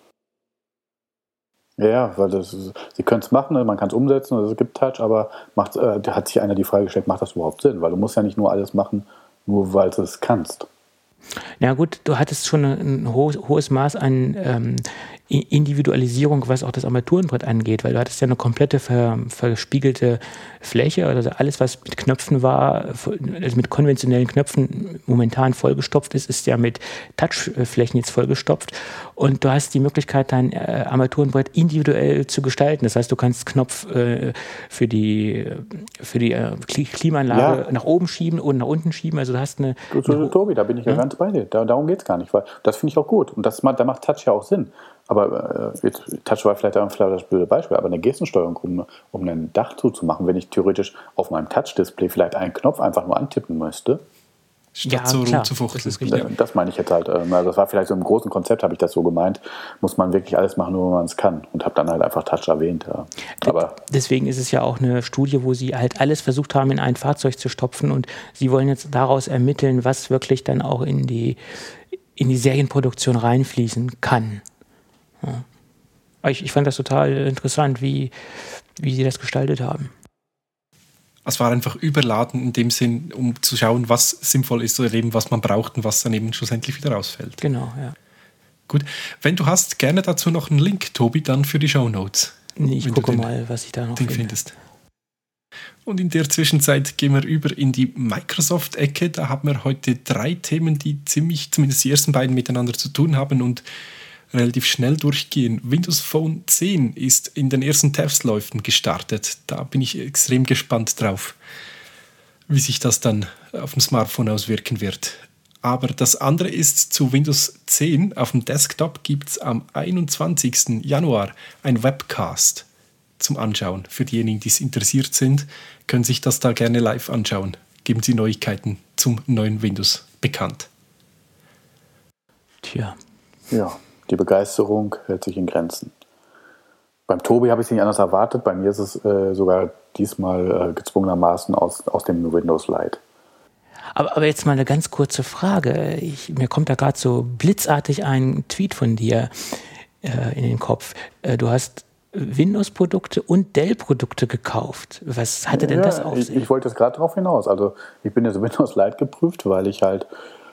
Ja, weil sie können es machen, man kann es umsetzen, es gibt Touch, aber da hat sich einer die Frage gestellt, macht das überhaupt Sinn? Weil du musst ja nicht nur alles machen, nur weil du es kannst. Na gut, du hattest schon ein hohes Maß an Individualisierung, was auch das Armaturenbrett angeht, weil du hattest ja eine komplette verspiegelte Fläche, also alles, was mit Knöpfen war, also mit konventionellen Knöpfen momentan vollgestopft ist ja mit Touchflächen jetzt vollgestopft und du hast die Möglichkeit, dein Armaturenbrett individuell zu gestalten. Das heißt, du kannst Knopf für die Klimaanlage nach oben schieben und nach unten schieben, also du hast eine... Tobi, da bin ich ja ganz bei dir, darum geht es gar nicht, weil das finde ich auch gut und da macht Touch ja auch Sinn. Aber Touch war vielleicht das blöde Beispiel, aber eine Gestensteuerung, um ein Dach zuzumachen, wenn ich theoretisch auf meinem Touch-Display vielleicht einen Knopf einfach nur antippen müsste. Statt so rumzufuchteln. Das meine ich jetzt halt. Das war vielleicht so im großen Konzept, habe ich das so gemeint. Muss man wirklich alles machen, nur wenn man es kann. Und habe dann halt einfach Touch erwähnt. Ja. Aber deswegen ist es ja auch eine Studie, wo sie halt alles versucht haben, in ein Fahrzeug zu stopfen. Und sie wollen jetzt daraus ermitteln, was wirklich dann auch in die Serienproduktion reinfließen kann. Ja. Ich fand das total interessant, wie sie das gestaltet haben. Es war einfach überladen in dem Sinn, um zu schauen, was sinnvoll ist oder eben was man braucht und was dann eben schlussendlich wieder rausfällt. Genau, ja. Gut, wenn du hast, gerne dazu noch einen Link, Tobi, dann für die Shownotes. Ich gucke mal, was ich da noch findest. Und in der Zwischenzeit gehen wir über in die Microsoft-Ecke. Da haben wir heute 3 Themen, die zumindest die ersten beiden miteinander zu tun haben und relativ schnell durchgehen. Windows Phone 10 ist in den ersten Testläufen gestartet. Da bin ich extrem gespannt drauf, wie sich das dann auf dem Smartphone auswirken wird. Aber das andere ist, zu Windows 10 auf dem Desktop gibt es am 21. Januar ein Webcast zum Anschauen. Für diejenigen, die es interessiert sind, können sich das da gerne live anschauen. Geben Sie Neuigkeiten zum neuen Windows bekannt. Tja. Ja. Die Begeisterung hält sich in Grenzen. Beim Tobi habe ich es nicht anders erwartet. Bei mir ist es sogar diesmal gezwungenermaßen aus dem Windows Lite. Aber jetzt mal eine ganz kurze Frage. Mir kommt da gerade so blitzartig ein Tweet von dir in den Kopf. Du hast Windows-Produkte und Dell-Produkte gekauft. Was hatte denn das auf sich? Ich wollte jetzt gerade darauf hinaus. Also ich bin jetzt Windows Lite geprüft, weil ich halt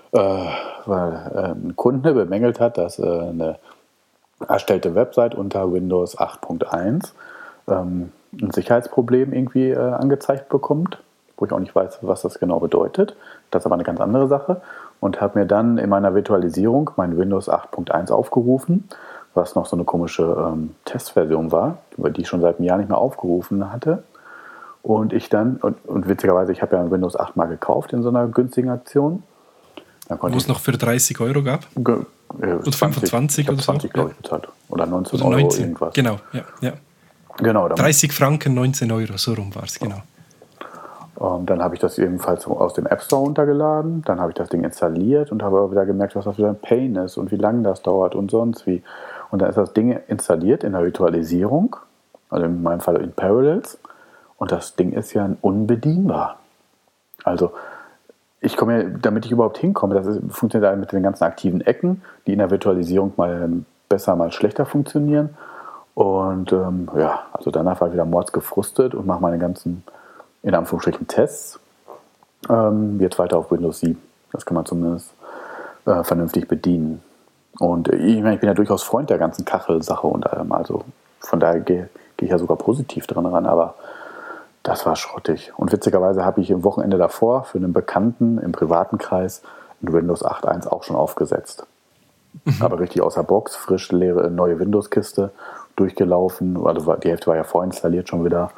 ein Kunde bemängelt hat, dass eine erstellte Website unter Windows 8.1 ein Sicherheitsproblem irgendwie angezeigt bekommt, wo ich auch nicht weiß, was das genau bedeutet. Das ist aber eine ganz andere Sache. Und habe mir dann in meiner Virtualisierung mein Windows 8.1 aufgerufen, was noch so eine komische Testversion war, die ich schon seit einem Jahr nicht mehr aufgerufen hatte. Und ich dann, und witzigerweise, ich habe ja Windows 8 mal gekauft in so einer günstigen Aktion. Wo es noch für 30 € gab? Oder 25 oder so? 20, glaube ich, bezahlt. Oder 19 Euro irgendwas. Genau, ja. Genau, 30 Franken, 19 €, so rum war es, genau. Dann habe ich das ebenfalls aus dem App Store runtergeladen. Dann habe ich das Ding installiert und habe aber wieder gemerkt, was das wieder ein Pain ist und wie lange das dauert und sonst wie. Und dann ist das Ding installiert in der Virtualisierung, also in meinem Fall in Parallels. Und das Ding ist ja unbedienbar. Also ich komme ja, damit ich überhaupt hinkomme, das funktioniert mit den ganzen aktiven Ecken, die in der Virtualisierung mal besser, mal schlechter funktionieren. Und also danach war ich wieder mordsgefrustet und mache meine ganzen, in Anführungsstrichen, Tests. Jetzt weiter auf Windows 7. Das kann man zumindest vernünftig bedienen. Und ich bin ja durchaus Freund der ganzen Kachelsache und allem. Also von daher gehe ich ja sogar positiv dran ran, aber das war schrottig. Und witzigerweise habe ich am Wochenende davor für einen Bekannten im privaten Kreis ein Windows 8.1 auch schon aufgesetzt. Aber richtig außer Box, frisch, leere, neue Windows-Kiste durchgelaufen. Also die Hälfte war ja vorinstalliert schon wieder.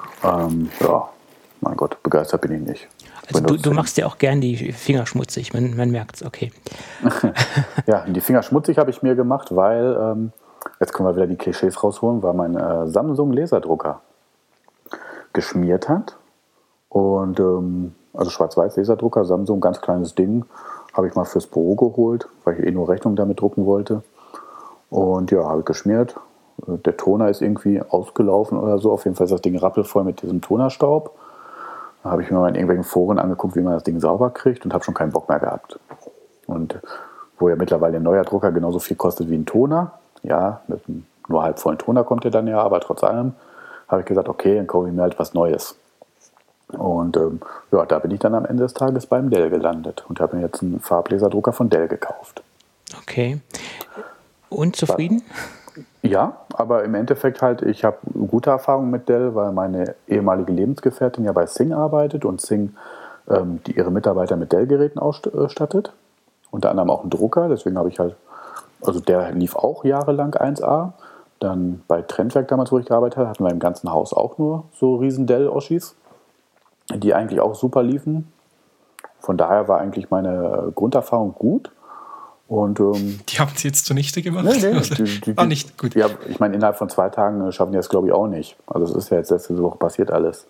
Mein Gott, begeistert bin ich nicht. Also du machst ja auch gern die Finger schmutzig, man merkt es, okay. Ja, die Finger schmutzig habe ich mir gemacht, weil, jetzt können wir wieder die Klischees rausholen, weil mein Samsung-Laserdrucker geschmiert hat. Und also Schwarz-Weiß-Laserdrucker, Samsung, ganz kleines Ding, habe ich mal fürs Büro geholt, weil ich nur Rechnung damit drucken wollte. Und ja, habe ich geschmiert. Der Toner ist irgendwie ausgelaufen oder so. Auf jeden Fall ist das Ding rappelvoll mit diesem Tonerstaub. Da habe ich mir mal in irgendwelchen Foren angeguckt, wie man das Ding sauber kriegt und habe schon keinen Bock mehr gehabt. Und wo ja mittlerweile ein neuer Drucker genauso viel kostet wie ein Toner, ja, mit einem nur halbvollen Toner kommt der dann ja, aber trotz allem habe ich gesagt, okay, dann kaufe ich mir halt was Neues. Und da bin ich dann am Ende des Tages beim Dell gelandet und habe mir jetzt einen Farblaserdrucker von Dell gekauft. Okay. Und zufrieden? Ja, aber im Endeffekt halt, ich habe gute Erfahrungen mit Dell, weil meine ehemalige Lebensgefährtin ja bei Sing arbeitet und Sing die ihre Mitarbeiter mit Dell-Geräten ausstattet. Unter anderem auch einen Drucker, deswegen habe ich halt, also der lief auch jahrelang 1A. Dann bei Trendwerk damals, wo ich gearbeitet habe, hatten wir im ganzen Haus auch nur so riesen Dell-Oschis, die eigentlich auch super liefen. Von daher war eigentlich meine Grunderfahrung gut. Und, die haben sie jetzt zunichte gemacht? Nee, nicht gut. Ja, ich meine, innerhalb von 2 Tagen schaffen die das, glaube ich, auch nicht. Also es ist ja jetzt letzte Woche passiert alles.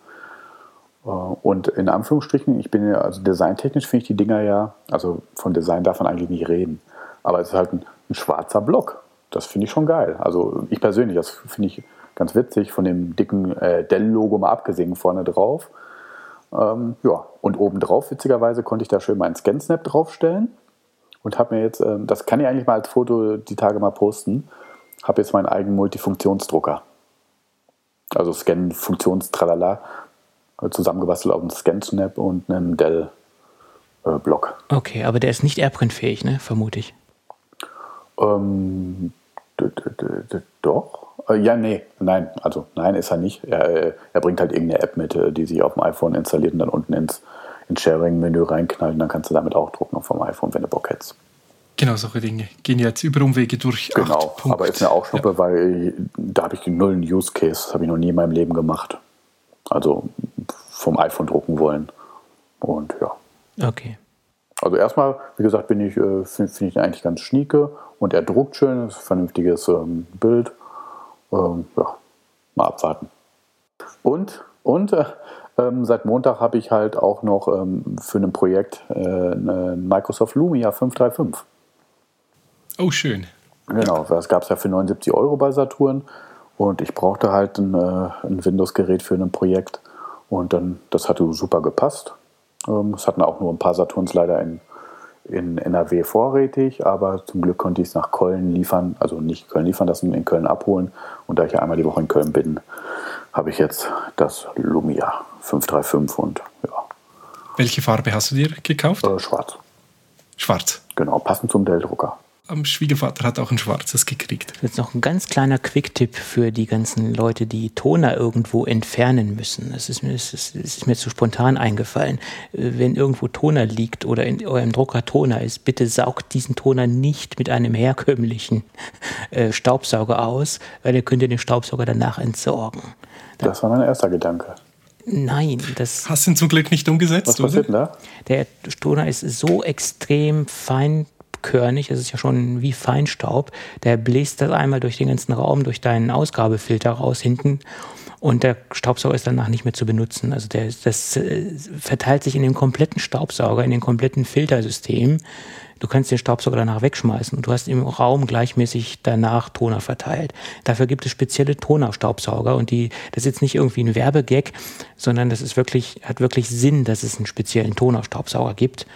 Und in Anführungsstrichen, also designtechnisch finde ich die Dinger ja, also von Design darf man eigentlich nicht reden. Aber es ist halt ein schwarzer Block. Das finde ich schon geil. Also ich persönlich, das finde ich ganz witzig, von dem dicken Dell-Logo mal abgesehen vorne drauf. Und obendrauf, witzigerweise, konnte ich da schön meinen ScanSnap draufstellen und habe mir jetzt, das kann ich eigentlich mal als Foto die Tage mal posten, habe jetzt meinen eigenen Multifunktionsdrucker. Also Scan-Funktions-Tralala, zusammengebastelt auf einem ScanSnap und einem Dell-Block. Okay, aber der ist nicht AirPrint-fähig, ne? Vermute ich. Doch. Nein, ist er nicht. Er bringt halt irgendeine App mit, die sich auf dem iPhone installiert und dann unten ins Sharing-Menü reinknallt. Dann kannst du damit auch drucken vom iPhone, wenn du Bock hättest. Genau, solche Dinge. Gehen jetzt über Umwege durch. Genau, aber ist mir auch schon, weil da habe ich null Use Case. Das habe ich noch nie in meinem Leben gemacht. Also vom iPhone drucken wollen. Und ja. Okay. Also erstmal, wie gesagt, finde ich ihn eigentlich ganz schnieke und er druckt schön, ist ein vernünftiges Bild. Mal abwarten. Und seit Montag habe ich halt auch noch für ein Projekt einen Microsoft Lumia 535. Oh, schön. Genau, das gab es ja für 79 € bei Saturn und ich brauchte halt ein Windows-Gerät für ein Projekt und dann, das hatte super gepasst. Es hatten auch nur ein paar Saturns leider in in NRW vorrätig, aber zum Glück konnte ich es nach Köln liefern, also nicht Köln liefern lassen, in Köln abholen. Und da ich ja einmal die Woche in Köln bin, habe ich jetzt das Lumia 535 und ja. Welche Farbe hast du dir gekauft? Schwarz. Schwarz. Genau, passend zum Dell-Drucker. Am Schwiegervater hat auch ein schwarzes gekriegt. Jetzt noch ein ganz kleiner Quick-Tipp für die ganzen Leute, die Toner irgendwo entfernen müssen. Das ist mir zu spontan eingefallen. Wenn irgendwo Toner liegt oder in eurem Drucker Toner ist, bitte saugt diesen Toner nicht mit einem herkömmlichen Staubsauger aus, weil ihr könnt den Staubsauger danach entsorgen. Das war mein erster Gedanke. Nein, das... Hast du ihn zum Glück nicht umgesetzt, Was passiert denn da? Der Toner ist so extrem feinkörnig, es ist ja schon wie Feinstaub, der bläst das einmal durch den ganzen Raum, durch deinen Ausgabefilter raus hinten und der Staubsauger ist danach nicht mehr zu benutzen. Also das verteilt sich in den kompletten Staubsauger, in den kompletten Filtersystem. Du kannst den Staubsauger danach wegschmeißen und du hast im Raum gleichmäßig danach Toner verteilt. Dafür gibt es spezielle Tonerstaubsauger und das ist jetzt nicht irgendwie ein Werbegag, sondern das ist hat wirklich Sinn, dass es einen speziellen Tonerstaubsauger gibt.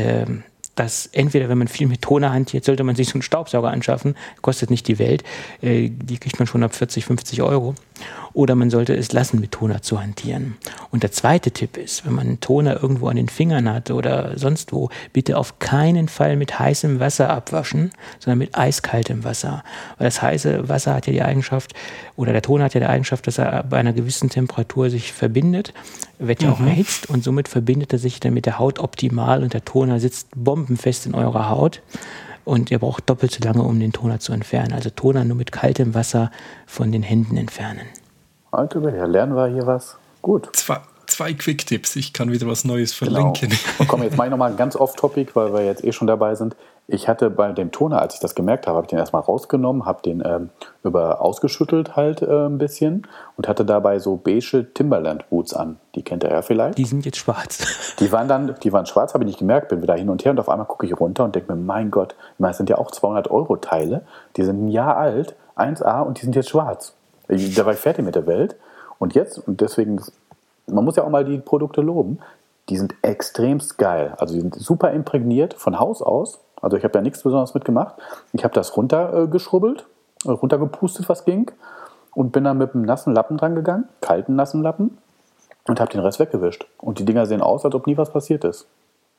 Dass entweder, wenn man viel mit Toner hantiert, sollte man sich so einen Staubsauger anschaffen, kostet nicht die Welt, die kriegt man schon ab 40, 50 Euro. Oder man sollte es lassen, mit Toner zu hantieren. Und der zweite Tipp ist, wenn man einen Toner irgendwo an den Fingern hat oder sonst wo, bitte auf keinen Fall mit heißem Wasser abwaschen, sondern mit eiskaltem Wasser. Weil das heiße Wasser hat ja die Eigenschaft, oder der Toner hat ja die Eigenschaft, dass er bei einer gewissen Temperatur sich verbindet, wird ja auch erhitzt und somit verbindet er sich dann mit der Haut optimal und der Toner sitzt bombenfest in eurer Haut. Und ihr braucht doppelt so lange, um den Toner zu entfernen. Also Toner nur mit kaltem Wasser von den Händen entfernen. Alter, ja, lernen wir hier was. Gut. Zwei Quick-Tipps. Ich kann wieder was Neues verlinken. Genau. Und komm, jetzt mache ich nochmal ganz off-topic, weil wir jetzt schon dabei sind. Ich hatte bei dem Toner, als ich das gemerkt habe, habe ich den erstmal rausgenommen, habe den ausgeschüttelt halt ein bisschen und hatte dabei so beige Timberland-Boots an. Die kennt ihr ja vielleicht. Die sind jetzt schwarz. Die waren schwarz, habe ich nicht gemerkt, bin wieder hin und her und auf einmal gucke ich runter und denke mir, mein Gott, das sind ja auch 200-Euro-Teile, die sind ein Jahr alt, 1A und die sind jetzt schwarz. Da war ich fertig mit der Welt und jetzt, und deswegen, man muss ja auch mal die Produkte loben, die sind extremst geil. Also die sind super imprägniert von Haus aus. Also ich habe ja nichts Besonderes mitgemacht. Ich habe das runtergeschrubbelt, runtergepustet, was ging und bin dann mit einem nassen Lappen dran gegangen, kalten nassen Lappen und habe den Rest weggewischt. Und die Dinger sehen aus, als ob nie was passiert ist.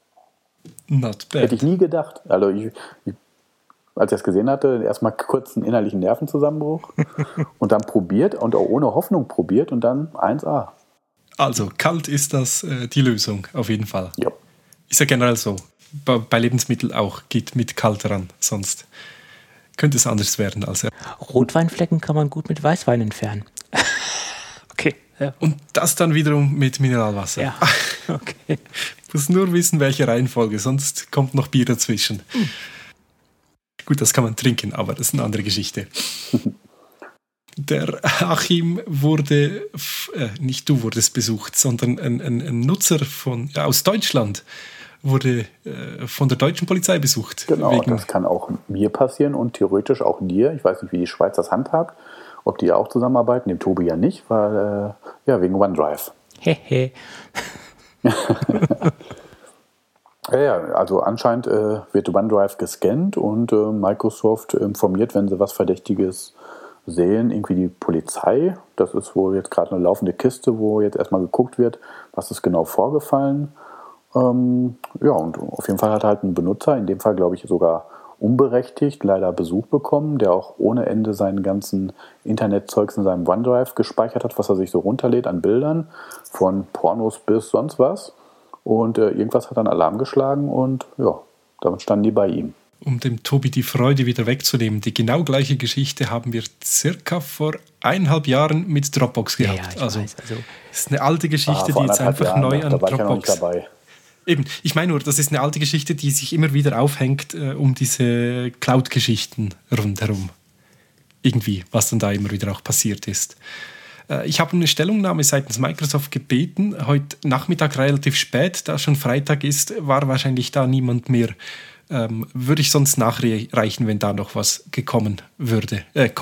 Not bad. Hätte ich nie gedacht. Also als ich das gesehen hatte, erstmal kurz einen innerlichen Nervenzusammenbruch und dann probiert und auch ohne Hoffnung probiert und dann 1A. Also, kalt ist das die Lösung, auf jeden Fall. Ja. Ist ja generell so. Bei Lebensmitteln auch, geht mit kalt ran, sonst könnte es anders werden. Rotweinflecken kann man gut mit Weißwein entfernen. Okay. Ja. Und das dann wiederum mit Mineralwasser. Ja, okay. Ich muss nur wissen, welche Reihenfolge, sonst kommt noch Bier dazwischen. Gut, das kann man trinken, aber das ist eine andere Geschichte. Der Achim wurde, nicht du wurdest besucht, sondern ein Nutzer aus Deutschland wurde von der deutschen Polizei besucht. Genau, das kann auch mir passieren und theoretisch auch dir. Ich weiß nicht, wie die Schweiz das handhabt, ob die auch zusammenarbeiten, dem Tobi ja nicht, weil wegen OneDrive. Hehe. Ja, also anscheinend wird OneDrive gescannt und Microsoft informiert, wenn sie was Verdächtiges sehen, irgendwie die Polizei. Das ist wohl jetzt gerade eine laufende Kiste, wo jetzt erstmal geguckt wird, was ist genau vorgefallen. Und auf jeden Fall hat halt ein Benutzer, in dem Fall glaube ich sogar unberechtigt, leider Besuch bekommen, der auch ohne Ende seinen ganzen Internetzeugs in seinem OneDrive gespeichert hat, was er sich so runterlädt an Bildern, von Pornos bis sonst was. Und irgendwas hat dann Alarm geschlagen und ja, damit standen die bei ihm. Um dem Tobi die Freude wieder wegzunehmen, die genau gleiche Geschichte haben wir circa vor 1,5 Jahren mit Dropbox gehabt. Ja, ich weiß. Das ist eine alte Geschichte, die jetzt einfach Jahren, neu an da war ich ja noch Dropbox... nicht dabei. Eben, ich meine nur, das ist eine alte Geschichte, die sich immer wieder aufhängt um diese Cloud-Geschichten rundherum. Irgendwie, was dann da immer wieder auch passiert ist. Ich habe eine Stellungnahme seitens Microsoft gebeten, heute Nachmittag relativ spät, da schon Freitag ist, war wahrscheinlich da niemand mehr. Würde ich sonst nachreichen, wenn da noch was kommen würde.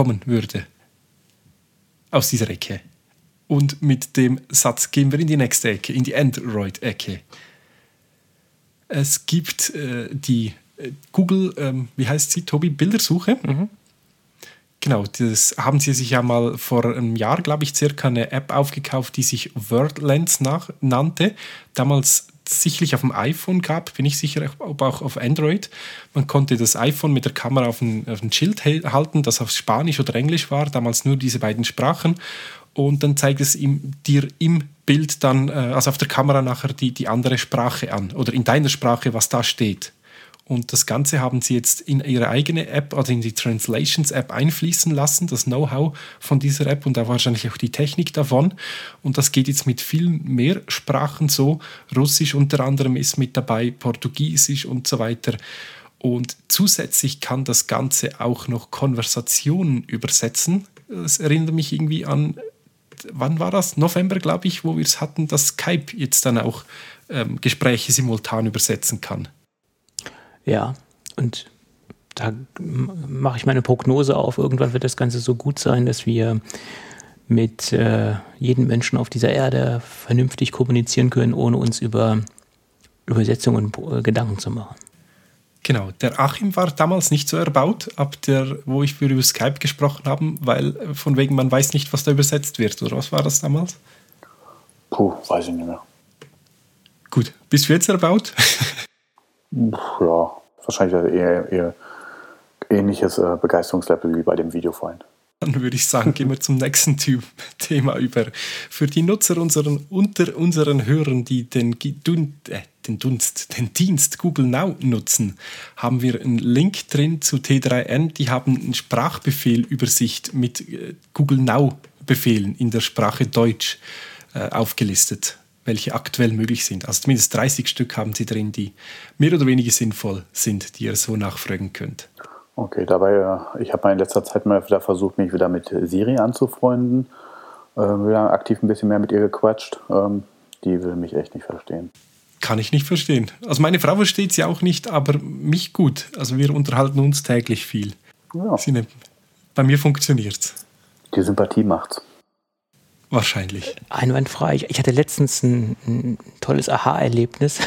Aus dieser Ecke. Und mit dem Satz gehen wir in die nächste Ecke, in die Android-Ecke. Es gibt die Google, wie heißt sie, Tobi, Bildersuche. Mhm. Genau, das haben sie sich ja mal vor einem Jahr, glaube ich, circa eine App aufgekauft, die sich WordLens nannte. Damals sicherlich auf dem iPhone gab, bin ich sicher, ob auch auf Android. Man konnte das iPhone mit der Kamera auf ein Schild halten, das auf Spanisch oder Englisch war, damals nur diese beiden Sprachen. Und dann zeigt es dir im Bild dann, also auf der Kamera nachher die andere Sprache an oder in deiner Sprache, was da steht. Und das Ganze haben sie jetzt in ihre eigene App, also in die Translations-App einfließen lassen, das Know-how von dieser App und auch wahrscheinlich auch die Technik davon. Und das geht jetzt mit viel mehr Sprachen so. Russisch unter anderem ist mit dabei, Portugiesisch und so weiter. Und zusätzlich kann das Ganze auch noch Konversationen übersetzen. Es erinnert mich irgendwie an, wann war das? November, glaube ich, wo wir es hatten, dass Skype jetzt dann auch Gespräche simultan übersetzen kann. Ja, und da mache ich meine Prognose auf. Irgendwann wird das Ganze so gut sein, dass wir mit jedem Menschen auf dieser Erde vernünftig kommunizieren können, ohne uns über Übersetzungen Gedanken zu machen. Genau, der Achim war damals nicht so erbaut, wo wir über Skype gesprochen haben, weil von wegen man weiß nicht, was da übersetzt wird. Oder was war das damals? Weiß ich nicht mehr. Gut, bist du jetzt erbaut? Ja, wahrscheinlich eher ähnliches Begeisterungslevel wie bei dem Video vorhin. Dann würde ich sagen, gehen wir zum nächsten Thema über. Für die Nutzer unter unseren Hörern, die den Dienst Google Now nutzen, haben wir einen Link drin zu T3N. Die haben eine Sprachbefehlübersicht mit Google Now Befehlen in der Sprache Deutsch aufgelistet, welche aktuell möglich sind. Also zumindest 30 Stück haben sie drin, die mehr oder weniger sinnvoll sind, die ihr so nachfragen könnt. Okay, ich habe in letzter Zeit mal wieder versucht, mich wieder mit Siri anzufreunden. Wieder aktiv ein bisschen mehr mit ihr gequatscht. Die will mich echt nicht verstehen. Kann ich nicht verstehen. Also meine Frau versteht sie auch nicht, aber mich gut. Also wir unterhalten uns täglich viel. Ja. Bei mir funktioniert's. Die Sympathie macht's. Wahrscheinlich. Einwandfrei. Ich hatte letztens ein tolles Aha-Erlebnis,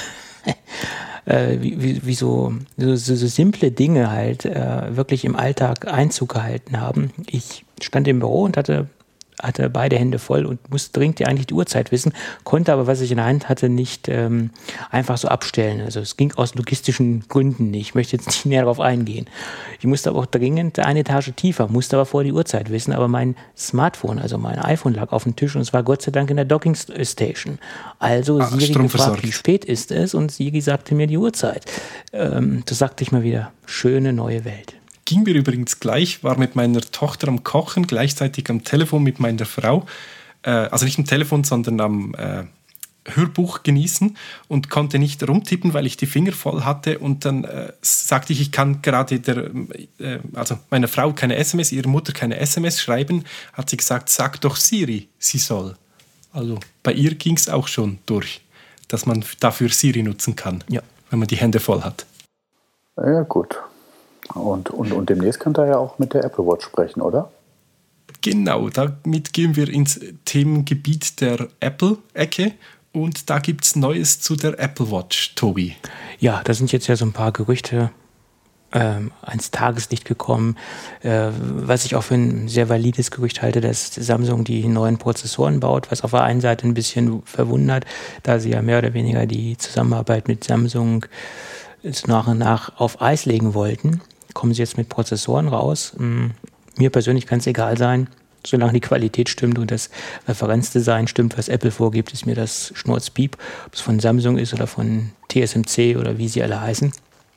wie so simple Dinge halt wirklich im Alltag Einzug gehalten haben. Ich stand im Büro und hatte beide Hände voll und musste dringend eigentlich die Uhrzeit wissen, konnte aber, was ich in der Hand hatte, nicht einfach so abstellen. Also es ging aus logistischen Gründen nicht. Ich möchte jetzt nicht näher darauf eingehen. Ich musste aber auch dringend eine Etage tiefer, musste aber vorher die Uhrzeit wissen, aber mein Smartphone, also mein iPhone lag auf dem Tisch und es war Gott sei Dank in der Docking Station. Also Siri gefragt, wie spät ist es? Und Siri sagte mir die Uhrzeit. Das sagte ich mal wieder, schöne neue Welt. Ging mir übrigens gleich, war mit meiner Tochter am Kochen, gleichzeitig am Telefon mit meiner Frau, also nicht am Telefon, sondern am Hörbuch genießen und konnte nicht rumtippen, weil ich die Finger voll hatte und dann sagte ich kann gerade also meiner Frau keine SMS, ihrer Mutter keine SMS schreiben, hat sie gesagt, sag doch Siri, sie soll. Also bei ihr ging es auch schon durch, dass man dafür Siri nutzen kann, ja, wenn man die Hände voll hat. Ja, gut. Und demnächst könnt ihr ja auch mit der Apple Watch sprechen, oder? Genau, damit gehen wir ins Themengebiet der Apple-Ecke und da gibt es Neues zu der Apple Watch, Tobi. Ja, da sind jetzt ja so ein paar Gerüchte ans Tageslicht gekommen, was ich auch für ein sehr valides Gerücht halte, dass Samsung die neuen Prozessoren baut, was auf der einen Seite ein bisschen verwundert, da sie ja mehr oder weniger die Zusammenarbeit mit Samsung nach und nach auf Eis legen wollten. Kommen sie jetzt mit Prozessoren raus. Mir persönlich kann es egal sein, solange die Qualität stimmt und das Referenzdesign stimmt, was Apple vorgibt, ist mir das Schnurzpiep, ob es von Samsung ist oder von TSMC oder wie sie alle heißen.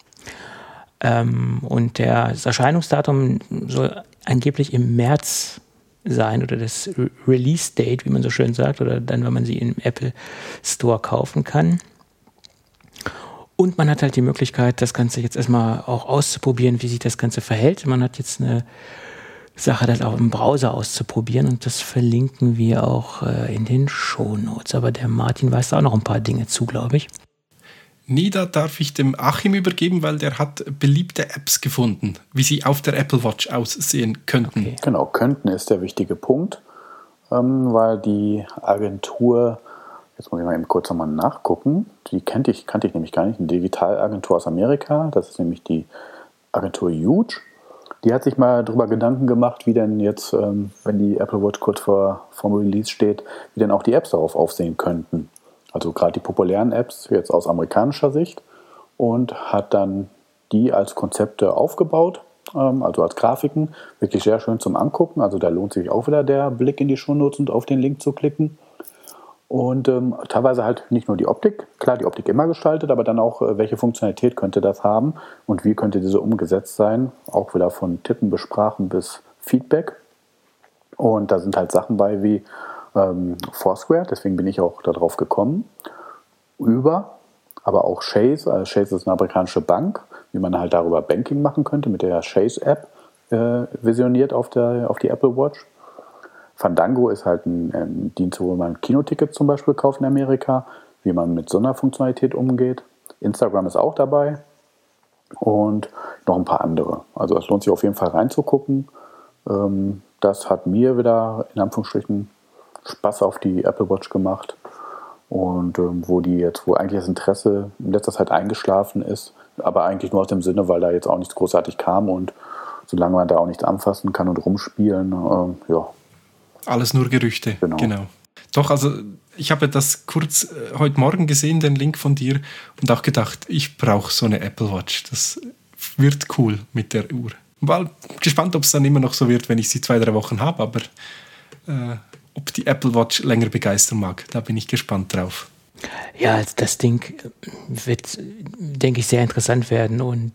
Und das Erscheinungsdatum soll angeblich im März sein oder das Release-Date, wie man so schön sagt, oder dann, wenn man sie im Apple Store kaufen kann. Und man hat halt die Möglichkeit, das Ganze jetzt erstmal auch auszuprobieren, wie sich das Ganze verhält. Man hat jetzt eine Sache, das auch im Browser auszuprobieren und das verlinken wir auch in den Shownotes. Aber der Martin weiß da auch noch ein paar Dinge zu, glaube ich. Nee, da darf ich dem Achim übergeben, weil der hat beliebte Apps gefunden, wie sie auf der Apple Watch aussehen könnten. Okay. Genau, könnten ist der wichtige Punkt, weil die Agentur, Jetzt muss ich mal eben kurz nochmal nachgucken. Die kannte ich nämlich gar nicht. Eine Digitalagentur aus Amerika, das ist nämlich die Agentur Huge. Die hat sich mal darüber Gedanken gemacht, wie denn jetzt, wenn die Apple Watch kurz vor Release steht, wie denn auch die Apps darauf aufsehen könnten. Also gerade die populären Apps jetzt aus amerikanischer Sicht, und hat dann die als Konzepte aufgebaut, also als Grafiken, wirklich sehr schön zum Angucken. Also da lohnt sich auch wieder der Blick in die Shownotes und auf den Link zu klicken. Und teilweise halt nicht nur die Optik, klar, die Optik immer gestaltet, aber dann auch, welche Funktionalität könnte das haben und wie könnte diese umgesetzt sein. Auch wieder von Tippen, Besprachen bis Feedback. Und da sind halt Sachen bei wie Foursquare, deswegen bin ich auch darauf gekommen, aber auch Chase. Chase ist eine amerikanische Bank, wie man halt darüber Banking machen könnte, mit der Chase-App visioniert auf die Apple Watch. Fandango ist halt ein Dienst, wo man Kinotickets zum Beispiel kauft in Amerika, wie man mit so einer Funktionalität umgeht. Instagram ist auch dabei und noch ein paar andere. Also es lohnt sich auf jeden Fall reinzugucken. Das hat mir wieder in Anführungsstrichen Spaß auf die Apple Watch gemacht. Und wo eigentlich das Interesse in letzter Zeit eingeschlafen ist, aber eigentlich nur aus dem Sinne, weil da jetzt auch nichts großartig kam, und solange man da auch nichts anfassen kann und rumspielen, ja. Alles nur Gerüchte, genau. Doch, also ich habe das kurz heute Morgen gesehen, den Link von dir, und auch gedacht, ich brauche so eine Apple Watch. Das wird cool mit der Uhr. War gespannt, ob es dann immer noch so wird, wenn ich sie 2-3 Wochen habe, aber ob die Apple Watch länger begeistern mag, da bin ich gespannt drauf. Ja, das Ding wird, denke ich, sehr interessant werden, und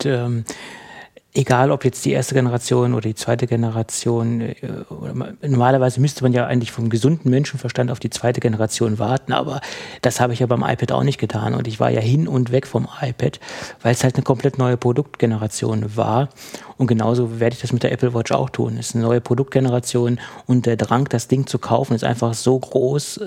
egal ob jetzt die erste Generation oder die zweite Generation, normalerweise müsste man ja eigentlich vom gesunden Menschenverstand auf die zweite Generation warten, aber das habe ich ja beim iPad auch nicht getan, und ich war ja hin und weg vom iPad, weil es halt eine komplett neue Produktgeneration war, und genauso werde ich das mit der Apple Watch auch tun. Es ist eine neue Produktgeneration, und der Drang, das Ding zu kaufen, ist einfach so groß,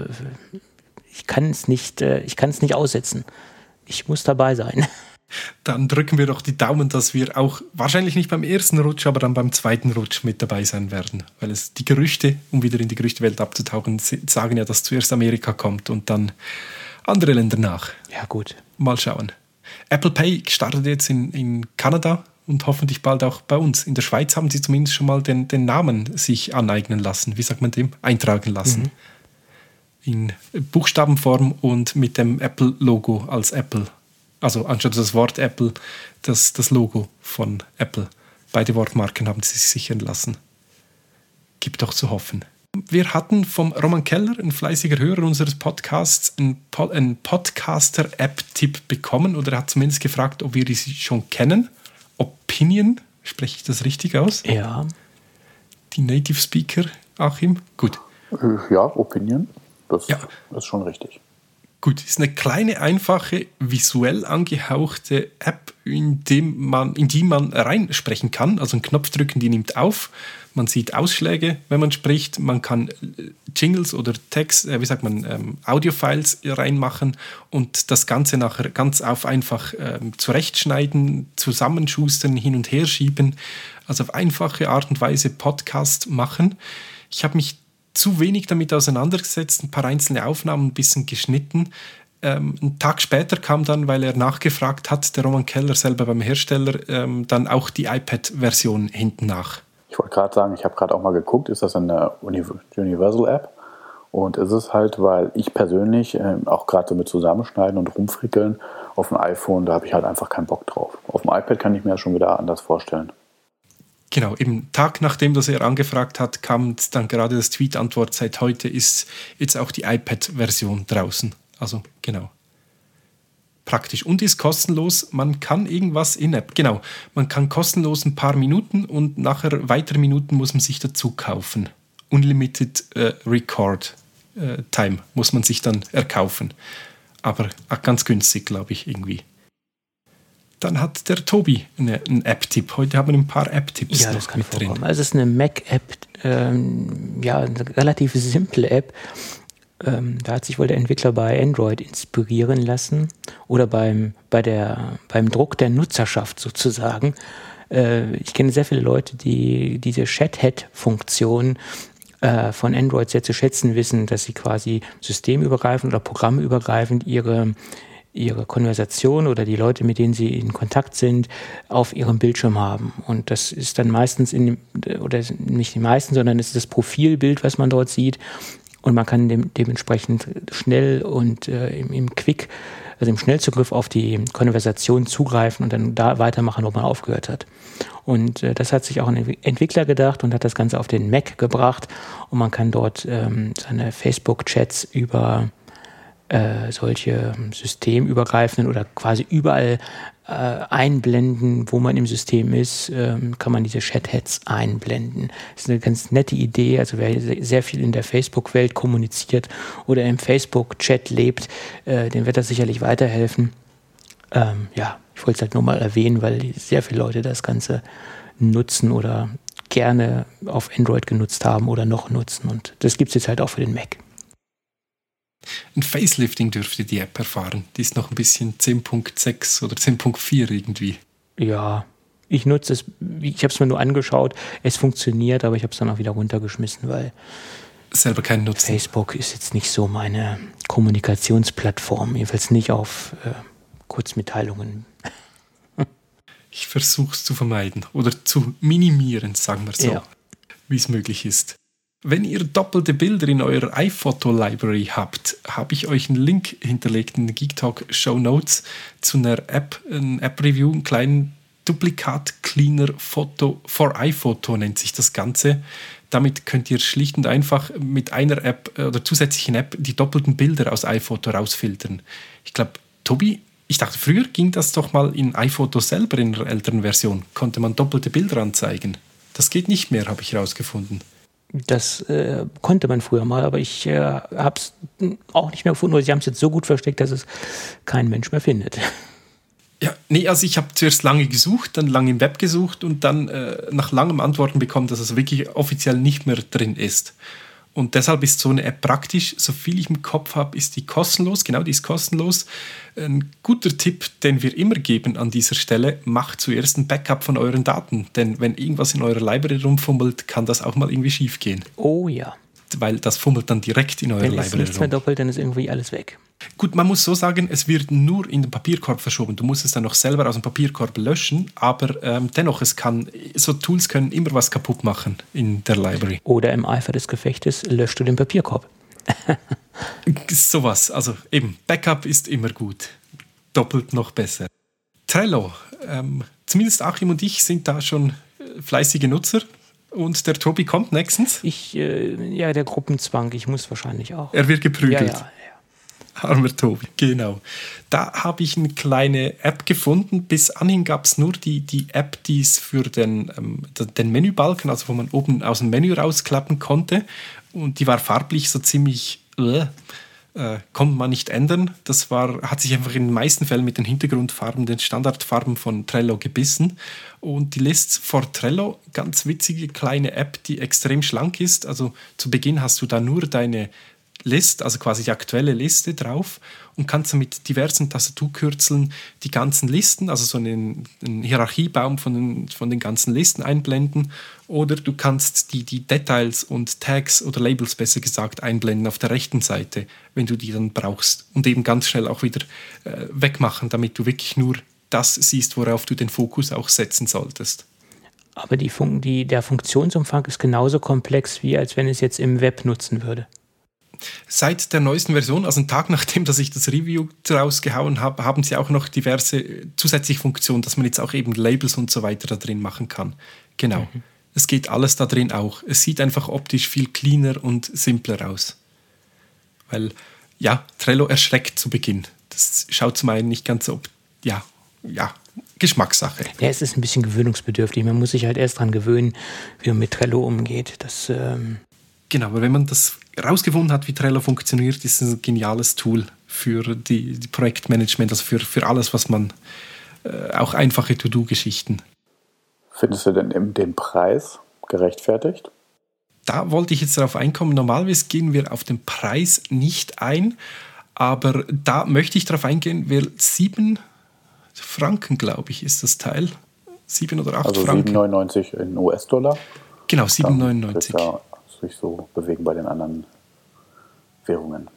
ich kann es nicht aussetzen. Ich muss dabei sein. Dann drücken wir doch die Daumen, dass wir auch wahrscheinlich nicht beim ersten Rutsch, aber dann beim zweiten Rutsch mit dabei sein werden. Weil es die Gerüchte, um wieder in die Gerüchtewelt abzutauchen, sagen ja, dass zuerst Amerika kommt und dann andere Länder nach. Ja, gut. Mal schauen. Apple Pay startet jetzt in Kanada und hoffentlich bald auch bei uns. In der Schweiz haben sie zumindest schon mal den Namen sich aneignen lassen. Wie sagt man dem? Eintragen lassen. In Buchstabenform und mit dem Apple-Logo als Apple. Also anstatt das Wort Apple, das Logo von Apple. Beide Wortmarken haben sie sich sichern lassen. Gibt doch zu hoffen. Wir hatten vom Roman Keller, ein fleißiger Hörer unseres Podcasts, einen Podcaster-App-Tipp bekommen, oder er hat zumindest gefragt, ob wir die schon kennen. Opinion, spreche ich das richtig aus? Ja. Die Native Speaker, Achim? Gut. Ja, Opinion, das ist schon richtig. Gut, ist eine kleine, einfache, visuell angehauchte App, in die man reinsprechen kann. Also einen Knopf drücken, die nimmt auf. Man sieht Ausschläge, wenn man spricht. Man kann Jingles oder Text, Audiofiles reinmachen und das Ganze nachher ganz einfach zurechtschneiden, zusammenschustern, hin und her schieben. Also auf einfache Art und Weise Podcast machen. Ich habe mich zu wenig damit auseinandergesetzt, ein paar einzelne Aufnahmen, ein bisschen geschnitten. Einen Tag später kam dann, weil er nachgefragt hat, der Roman Keller selber beim Hersteller, dann auch die iPad-Version hinten nach. Ich wollte gerade sagen, ich habe gerade auch mal geguckt, ist das eine Universal-App? Und ist es halt, weil ich persönlich auch gerade so mit Zusammenschneiden und rumfrickeln auf dem iPhone, da habe ich halt einfach keinen Bock drauf. Auf dem iPad kann ich mir das schon wieder anders vorstellen. Genau, eben Tag nachdem das er angefragt hat, kam dann gerade das Tweet-Antwort, seit heute ist jetzt auch die iPad-Version draußen. Also genau. Praktisch und ist kostenlos. Man kann irgendwas in-App, genau, man kann kostenlos ein paar Minuten und nachher weitere Minuten muss man sich dazu kaufen. Unlimited Record Time muss man sich dann erkaufen. Aber ganz günstig, glaube ich, irgendwie. Dann hat der Tobi einen App-Tipp. Heute haben wir ein paar App-Tipps noch das kann mit drin. Also es ist eine Mac-App, eine relativ simple App. Da hat sich wohl der Entwickler bei Android inspirieren lassen oder beim Druck der Nutzerschaft sozusagen. Ich kenne sehr viele Leute, die diese Chat-Head-Funktion von Android sehr zu schätzen wissen, dass sie quasi systemübergreifend oder programmübergreifend ihre Konversation oder die Leute, mit denen sie in Kontakt sind, auf ihrem Bildschirm haben. Und das ist dann meistens oder nicht die meisten, sondern es ist das Profilbild, was man dort sieht. Und man kann dementsprechend schnell und im Quick, also im Schnellzugriff auf die Konversation zugreifen und dann da weitermachen, wo man aufgehört hat. Und das hat sich auch ein Entwickler gedacht und hat das Ganze auf den Mac gebracht. Und man kann dort seine Facebook-Chats über solche systemübergreifenden oder quasi überall einblenden, wo man im System ist, kann man diese Chat-Heads einblenden. Das ist eine ganz nette Idee. Also wer sehr viel in der Facebook-Welt kommuniziert oder im Facebook-Chat lebt, dem wird das sicherlich weiterhelfen. Ich wollte es halt nur mal erwähnen, weil sehr viele Leute das Ganze nutzen oder gerne auf Android genutzt haben oder noch nutzen. Und das gibt es jetzt halt auch für den Mac. Ein Facelifting dürfte die App erfahren. Die ist noch ein bisschen 10.6 oder 10.4 irgendwie. Ja, ich nutze es, ich habe es mir nur angeschaut. Es funktioniert, aber ich habe es dann auch wieder runtergeschmissen, weil selber keinen Nutzen. Facebook ist jetzt nicht so meine Kommunikationsplattform, jedenfalls nicht auf Kurzmitteilungen. Ich versuche es zu vermeiden oder zu minimieren, sagen wir so, wie es möglich ist. Wenn ihr doppelte Bilder in eurer iPhoto-Library habt, habe ich euch einen Link hinterlegt in den Geektalk Show Notes zu einer App, ein App-Review, einen kleinen Duplikat-Cleaner Photo for iPhoto nennt sich das Ganze. Damit könnt ihr schlicht und einfach mit einer App oder zusätzlichen App die doppelten Bilder aus iPhoto rausfiltern. Ich glaube, Tobi, ich dachte, früher ging das doch mal in iPhoto selber in der älteren Version. Konnte man doppelte Bilder anzeigen. Das geht nicht mehr, habe ich herausgefunden. Das konnte man früher mal, aber ich habe es auch nicht mehr gefunden. Oder sie haben es jetzt so gut versteckt, dass es kein Mensch mehr findet. Ja, nee, also ich habe zuerst lange gesucht, dann lange im Web gesucht und dann nach langem Antworten bekommen, dass es wirklich offiziell nicht mehr drin ist. Und deshalb ist so eine App praktisch. So viel ich im Kopf habe, ist die kostenlos. Genau, die ist kostenlos. Ein guter Tipp, den wir immer geben an dieser Stelle, macht zuerst ein Backup von euren Daten. Denn wenn irgendwas in eurer Library rumfummelt, kann das auch mal irgendwie schief gehen. Oh ja. Weil das fummelt dann direkt in eurer Library rum. Wenn es nichts mehr doppelt, dann ist irgendwie alles weg. Gut, man muss so sagen, es wird nur in den Papierkorb verschoben. Du musst es dann noch selber aus dem Papierkorb löschen, aber dennoch, so Tools können immer was kaputt machen in der Library. Oder im Eifer des Gefechtes löscht du den Papierkorb. Sowas, also eben, Backup ist immer gut. Doppelt noch besser. Trello, zumindest Achim und ich sind da schon fleißige Nutzer. Und der Tobi kommt nächstens. Der Gruppenzwang, ich muss wahrscheinlich auch. Er wird geprügelt. Ja. Armer Tobi, genau. Da habe ich eine kleine App gefunden. Bis anhin gab es nur die App, die es für den Menübalken, also wo man oben aus dem Menü rausklappen konnte. Und die war farblich so ziemlich, konnte man nicht ändern. Das hat sich einfach in den meisten Fällen mit den Hintergrundfarben, den Standardfarben von Trello gebissen. Und die Lists for Trello, ganz witzige kleine App, die extrem schlank ist. Also zu Beginn hast du da nur deine List, also quasi die aktuelle Liste drauf und kannst dann mit diversen Tastaturkürzeln die ganzen Listen, also so einen Hierarchiebaum von den ganzen Listen einblenden, oder du kannst die Details und Tags oder Labels besser gesagt einblenden auf der rechten Seite, wenn du die dann brauchst, und eben ganz schnell auch wieder wegmachen, damit du wirklich nur das siehst, worauf du den Fokus auch setzen solltest. Aber der Funktionsumfang ist genauso komplex, wie als wenn es jetzt im Web nutzen würde. Seit der neuesten Version, also einen Tag nachdem, dass ich das Review rausgehauen habe, haben sie auch noch diverse zusätzliche Funktionen, dass man jetzt auch eben Labels und so weiter da drin machen kann. Genau. Es geht alles da drin auch. Es sieht einfach optisch viel cleaner und simpler aus. Weil, ja, Trello erschreckt zu Beginn. Das schaut zum einen nicht ganz so, Geschmackssache. Ja, es ist ein bisschen gewöhnungsbedürftig. Man muss sich halt erst dran gewöhnen, wie man mit Trello umgeht. Genau, aber wenn man das rausgefunden hat, wie Trello funktioniert, ist es ein geniales Tool für die Projektmanagement, also für alles, was man, auch einfache To-Do-Geschichten. Findest du denn den Preis gerechtfertigt? Da wollte ich jetzt darauf einkommen. Normalerweise gehen wir auf den Preis nicht ein, aber da möchte ich darauf eingehen, weil 7 Franken, glaube ich, ist das Teil. 7 oder 8 also Franken. Also 7,99 in US-Dollar? Genau, 7,99. sich so bewegen bei den anderen Währungen.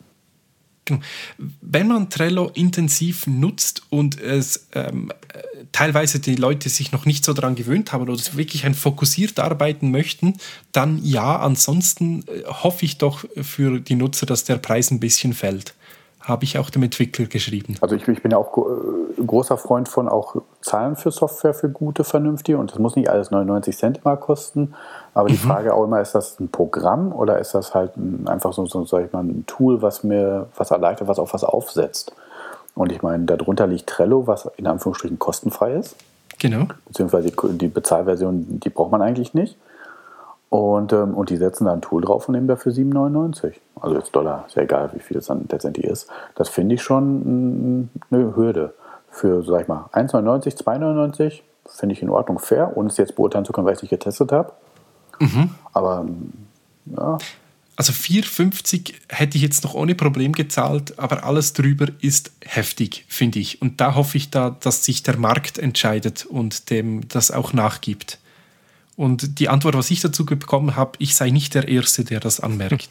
Wenn man Trello intensiv nutzt und es teilweise die Leute sich noch nicht so daran gewöhnt haben oder wirklich fokussiert arbeiten möchten, dann ja, ansonsten hoffe ich doch für die Nutzer, dass der Preis ein bisschen fällt. Habe ich auch dem Entwickler geschrieben. Also ich bin ja auch großer Freund von auch Zahlen für Software, für gute, vernünftige, und das muss nicht alles 99 Cent mal kosten, aber die Frage auch immer, ist das ein Programm oder ist das halt einfach so sag ich mal, ein Tool, was mir was erleichtert, was auf was aufsetzt? Und ich meine, darunter liegt Trello, was in Anführungsstrichen kostenfrei ist. Genau. Beziehungsweise die Bezahlversion, die braucht man eigentlich nicht. Und die setzen da ein Tool drauf und nehmen dafür 7,99. Also jetzt Dollar, ist ja egal, wie viel es dann letztendlich ist. Das finde ich schon eine Hürde. Für, sag ich mal, 1,99, 2,99 finde ich in Ordnung, fair, ohne es jetzt beurteilen zu können, weil ich es nicht getestet habe. Aber, ja. Also 4,50 hätte ich jetzt noch ohne Problem gezahlt, aber alles drüber ist heftig, finde ich. Und da hoffe ich dass sich der Markt entscheidet und dem das auch nachgibt. Und die Antwort, was ich dazu bekommen habe, ich sei nicht der Erste, der das anmerkt.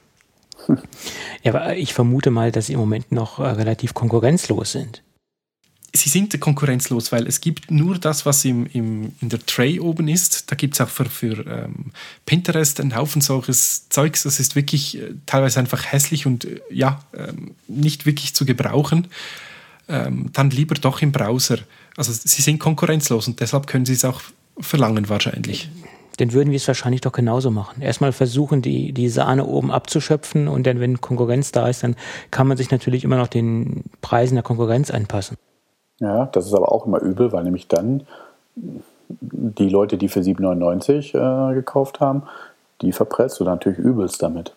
Ja, aber ich vermute mal, dass sie im Moment noch relativ konkurrenzlos sind. Sie sind konkurrenzlos, weil es gibt nur das, was in der Tray oben ist. Da gibt es auch für Pinterest einen Haufen solches Zeugs. Das ist wirklich teilweise einfach hässlich und nicht wirklich zu gebrauchen. Dann lieber doch im Browser. Also sie sind konkurrenzlos und deshalb können sie es auch verlangen wahrscheinlich. Dann würden wir es wahrscheinlich doch genauso machen. Erstmal versuchen, die Sahne oben abzuschöpfen und dann, wenn Konkurrenz da ist, dann kann man sich natürlich immer noch den Preisen der Konkurrenz anpassen. Ja, das ist aber auch immer übel, weil nämlich dann die Leute, die für 7,99 gekauft haben, die verpresst du natürlich übelst damit.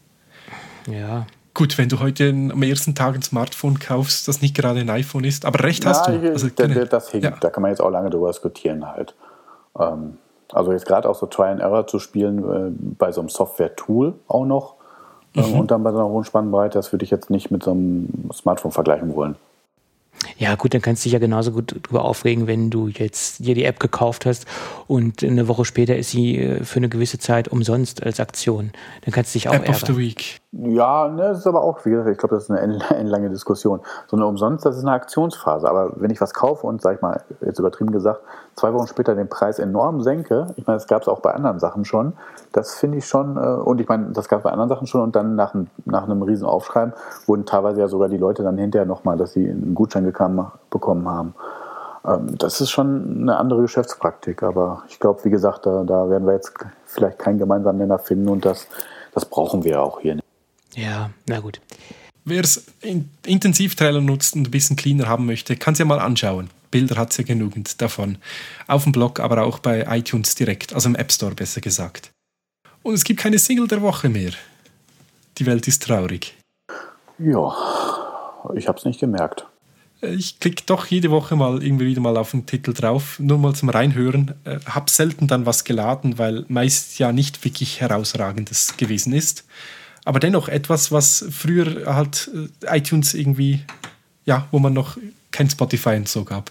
Ja. Gut, wenn du heute am ersten Tag ein Smartphone kaufst, das nicht gerade ein iPhone ist, aber recht hast du. Also, das hinkt, da kann man jetzt auch lange drüber diskutieren halt. Also jetzt gerade auch so Try and Error zu spielen bei so einem Software-Tool auch noch und dann bei so einer hohen Spannbreite, das würde ich jetzt nicht mit so einem Smartphone vergleichen wollen. Ja gut, dann kannst du dich ja genauso gut drüber aufregen, wenn du jetzt dir die App gekauft hast und eine Woche später ist sie für eine gewisse Zeit umsonst als Aktion. Dann kannst du dich auch App ärgern. of the Week. Ja, das ist aber auch, wie gesagt, ich glaube, das ist eine lange Diskussion. So eine umsonst, das ist eine Aktionsphase. Aber wenn ich was kaufe und, sag ich mal, jetzt übertrieben gesagt, 2 Wochen später den Preis enorm senke, ich meine, das gab es auch bei anderen Sachen schon, das finde ich schon, und ich meine, das gab es bei anderen Sachen schon und dann nach einem riesen Aufschreiben wurden teilweise ja sogar die Leute dann hinterher nochmal, dass sie einen Gutschein bekommen haben. Das ist schon eine andere Geschäftspraktik, aber ich glaube, wie gesagt, da werden wir jetzt vielleicht keinen gemeinsamen Nenner finden und das brauchen wir auch hier nicht. Ja, na gut. Wer es intensiv Trello nutzt und ein bisschen cleaner haben möchte, kann es ja mal anschauen. Bilder hat es ja genügend davon. Auf dem Blog, aber auch bei iTunes direkt, also im App Store besser gesagt. Und es gibt keine Single der Woche mehr. Die Welt ist traurig. Ja, ich habe es nicht gemerkt. Ich klicke doch jede Woche mal irgendwie wieder mal auf den Titel drauf, nur mal zum Reinhören. Habe selten dann was geladen, weil meist ja nicht wirklich herausragendes gewesen ist. Aber dennoch etwas, was früher halt iTunes irgendwie, ja, wo man noch kein Spotify und so gab.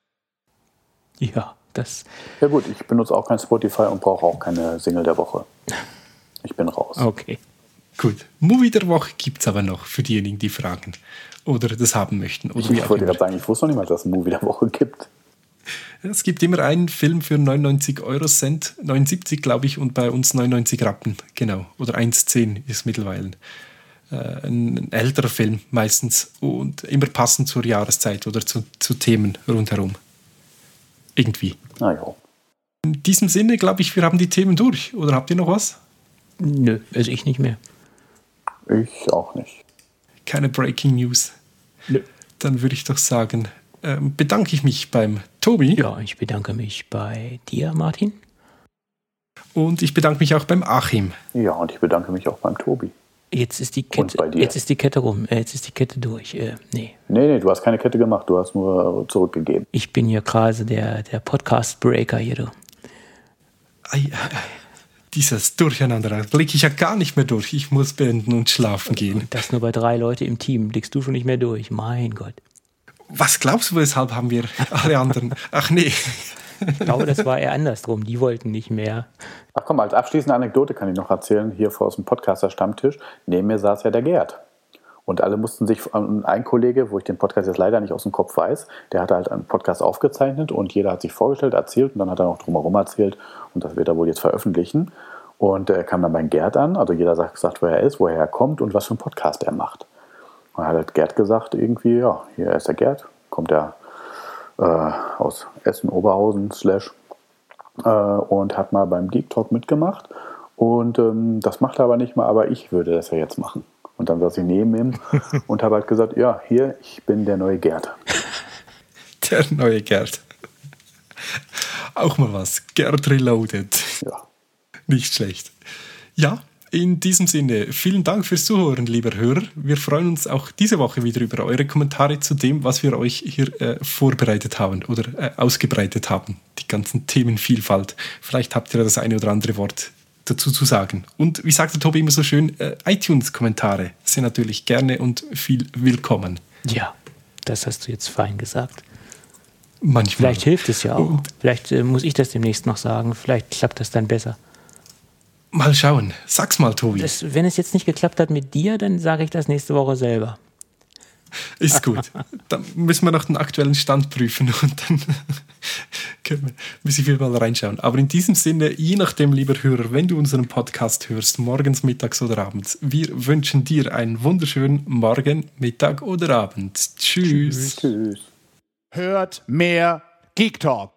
Ja, das... Ja gut, ich benutze auch kein Spotify und brauche auch keine Single der Woche. Ich bin raus. Okay. Gut, Movie der Woche gibt es aber noch für diejenigen, die fragen oder das haben möchten. Oder ich wollte gerade sagen, ich wusste noch nicht mal, dass es einen Movie der Woche gibt. Es gibt immer einen Film für 99 Eurocent, 79 glaube ich, und bei uns 99 Rappen, genau. Oder 1,10 ist mittlerweile. Ein älterer Film meistens und immer passend zur Jahreszeit oder zu Themen rundherum. Irgendwie. Na ja. In diesem Sinne glaube ich, wir haben die Themen durch. Oder habt ihr noch was? Nö, also ich nicht mehr. Ich auch nicht. Keine Breaking News. Nö. Dann würde ich doch sagen, bedanke ich mich beim Tobi. Ja, ich bedanke mich bei dir, Martin. Und ich bedanke mich auch beim Achim. Ja, und ich bedanke mich auch beim Tobi. Jetzt ist die Kette, jetzt ist die Kette rum. Jetzt ist die Kette durch. Nee, du hast keine Kette gemacht. Du hast nur zurückgegeben. Ich bin hier gerade der Podcast-Breaker hier, du. Dieses Durcheinander, da blicke ich ja gar nicht mehr durch. Ich muss beenden und schlafen gehen. Und das nur bei 3 Leute im Team. Blickst du schon nicht mehr durch. Mein Gott. Was glaubst du, weshalb haben wir alle anderen? Ach nee. Ich glaube, das war eher andersrum. Die wollten nicht mehr. Ach komm, als abschließende Anekdote kann ich noch erzählen, hier vor aus dem Podcaster-Stammtisch, neben mir saß ja der Gerd. Und alle mussten sich, ein Kollege, wo ich den Podcast jetzt leider nicht aus dem Kopf weiß, der hatte halt einen Podcast aufgezeichnet und jeder hat sich vorgestellt, erzählt und dann hat er noch drumherum erzählt und das wird er wohl jetzt veröffentlichen. Und er kam dann beim Gerd an, also jeder sagt, wer er ist, woher er kommt und was für einen Podcast er macht. Und dann hat halt Gerd gesagt irgendwie, ja, hier ist der Gerd, kommt er aus Essen, Oberhausen, und hat mal beim Geek Talk mitgemacht und das macht er aber nicht mal, aber ich würde das ja jetzt machen. Und dann saß ich neben ihm und habe halt gesagt, ja, hier, ich bin der neue Gerd. Der neue Gerd. Auch mal was. Gerd Reloaded. Ja. Nicht schlecht. Ja, in diesem Sinne, vielen Dank fürs Zuhören, lieber Hörer. Wir freuen uns auch diese Woche wieder über eure Kommentare zu dem, was wir euch hier vorbereitet haben oder ausgebreitet haben. Die ganzen Themenvielfalt. Vielleicht habt ihr das eine oder andere Wort dazu zu sagen. Und wie sagt der Tobi immer so schön, iTunes-Kommentare sind natürlich gerne und viel willkommen. Ja, das hast du jetzt fein gesagt. Manchmal. Vielleicht hilft es ja auch. Und vielleicht muss ich das demnächst noch sagen. Vielleicht klappt das dann besser. Mal schauen. Sag's mal, Tobi. Wenn es jetzt nicht geklappt hat mit dir, dann sage ich das nächste Woche selber. Ist gut. Dann müssen wir noch den aktuellen Stand prüfen und dann müssen wir mal reinschauen. Aber in diesem Sinne, je nachdem, lieber Hörer, wenn du unseren Podcast hörst, morgens, mittags oder abends, wir wünschen dir einen wunderschönen Morgen, Mittag oder Abend. Tschüss. Tschüss. Hört mehr Geek Talk.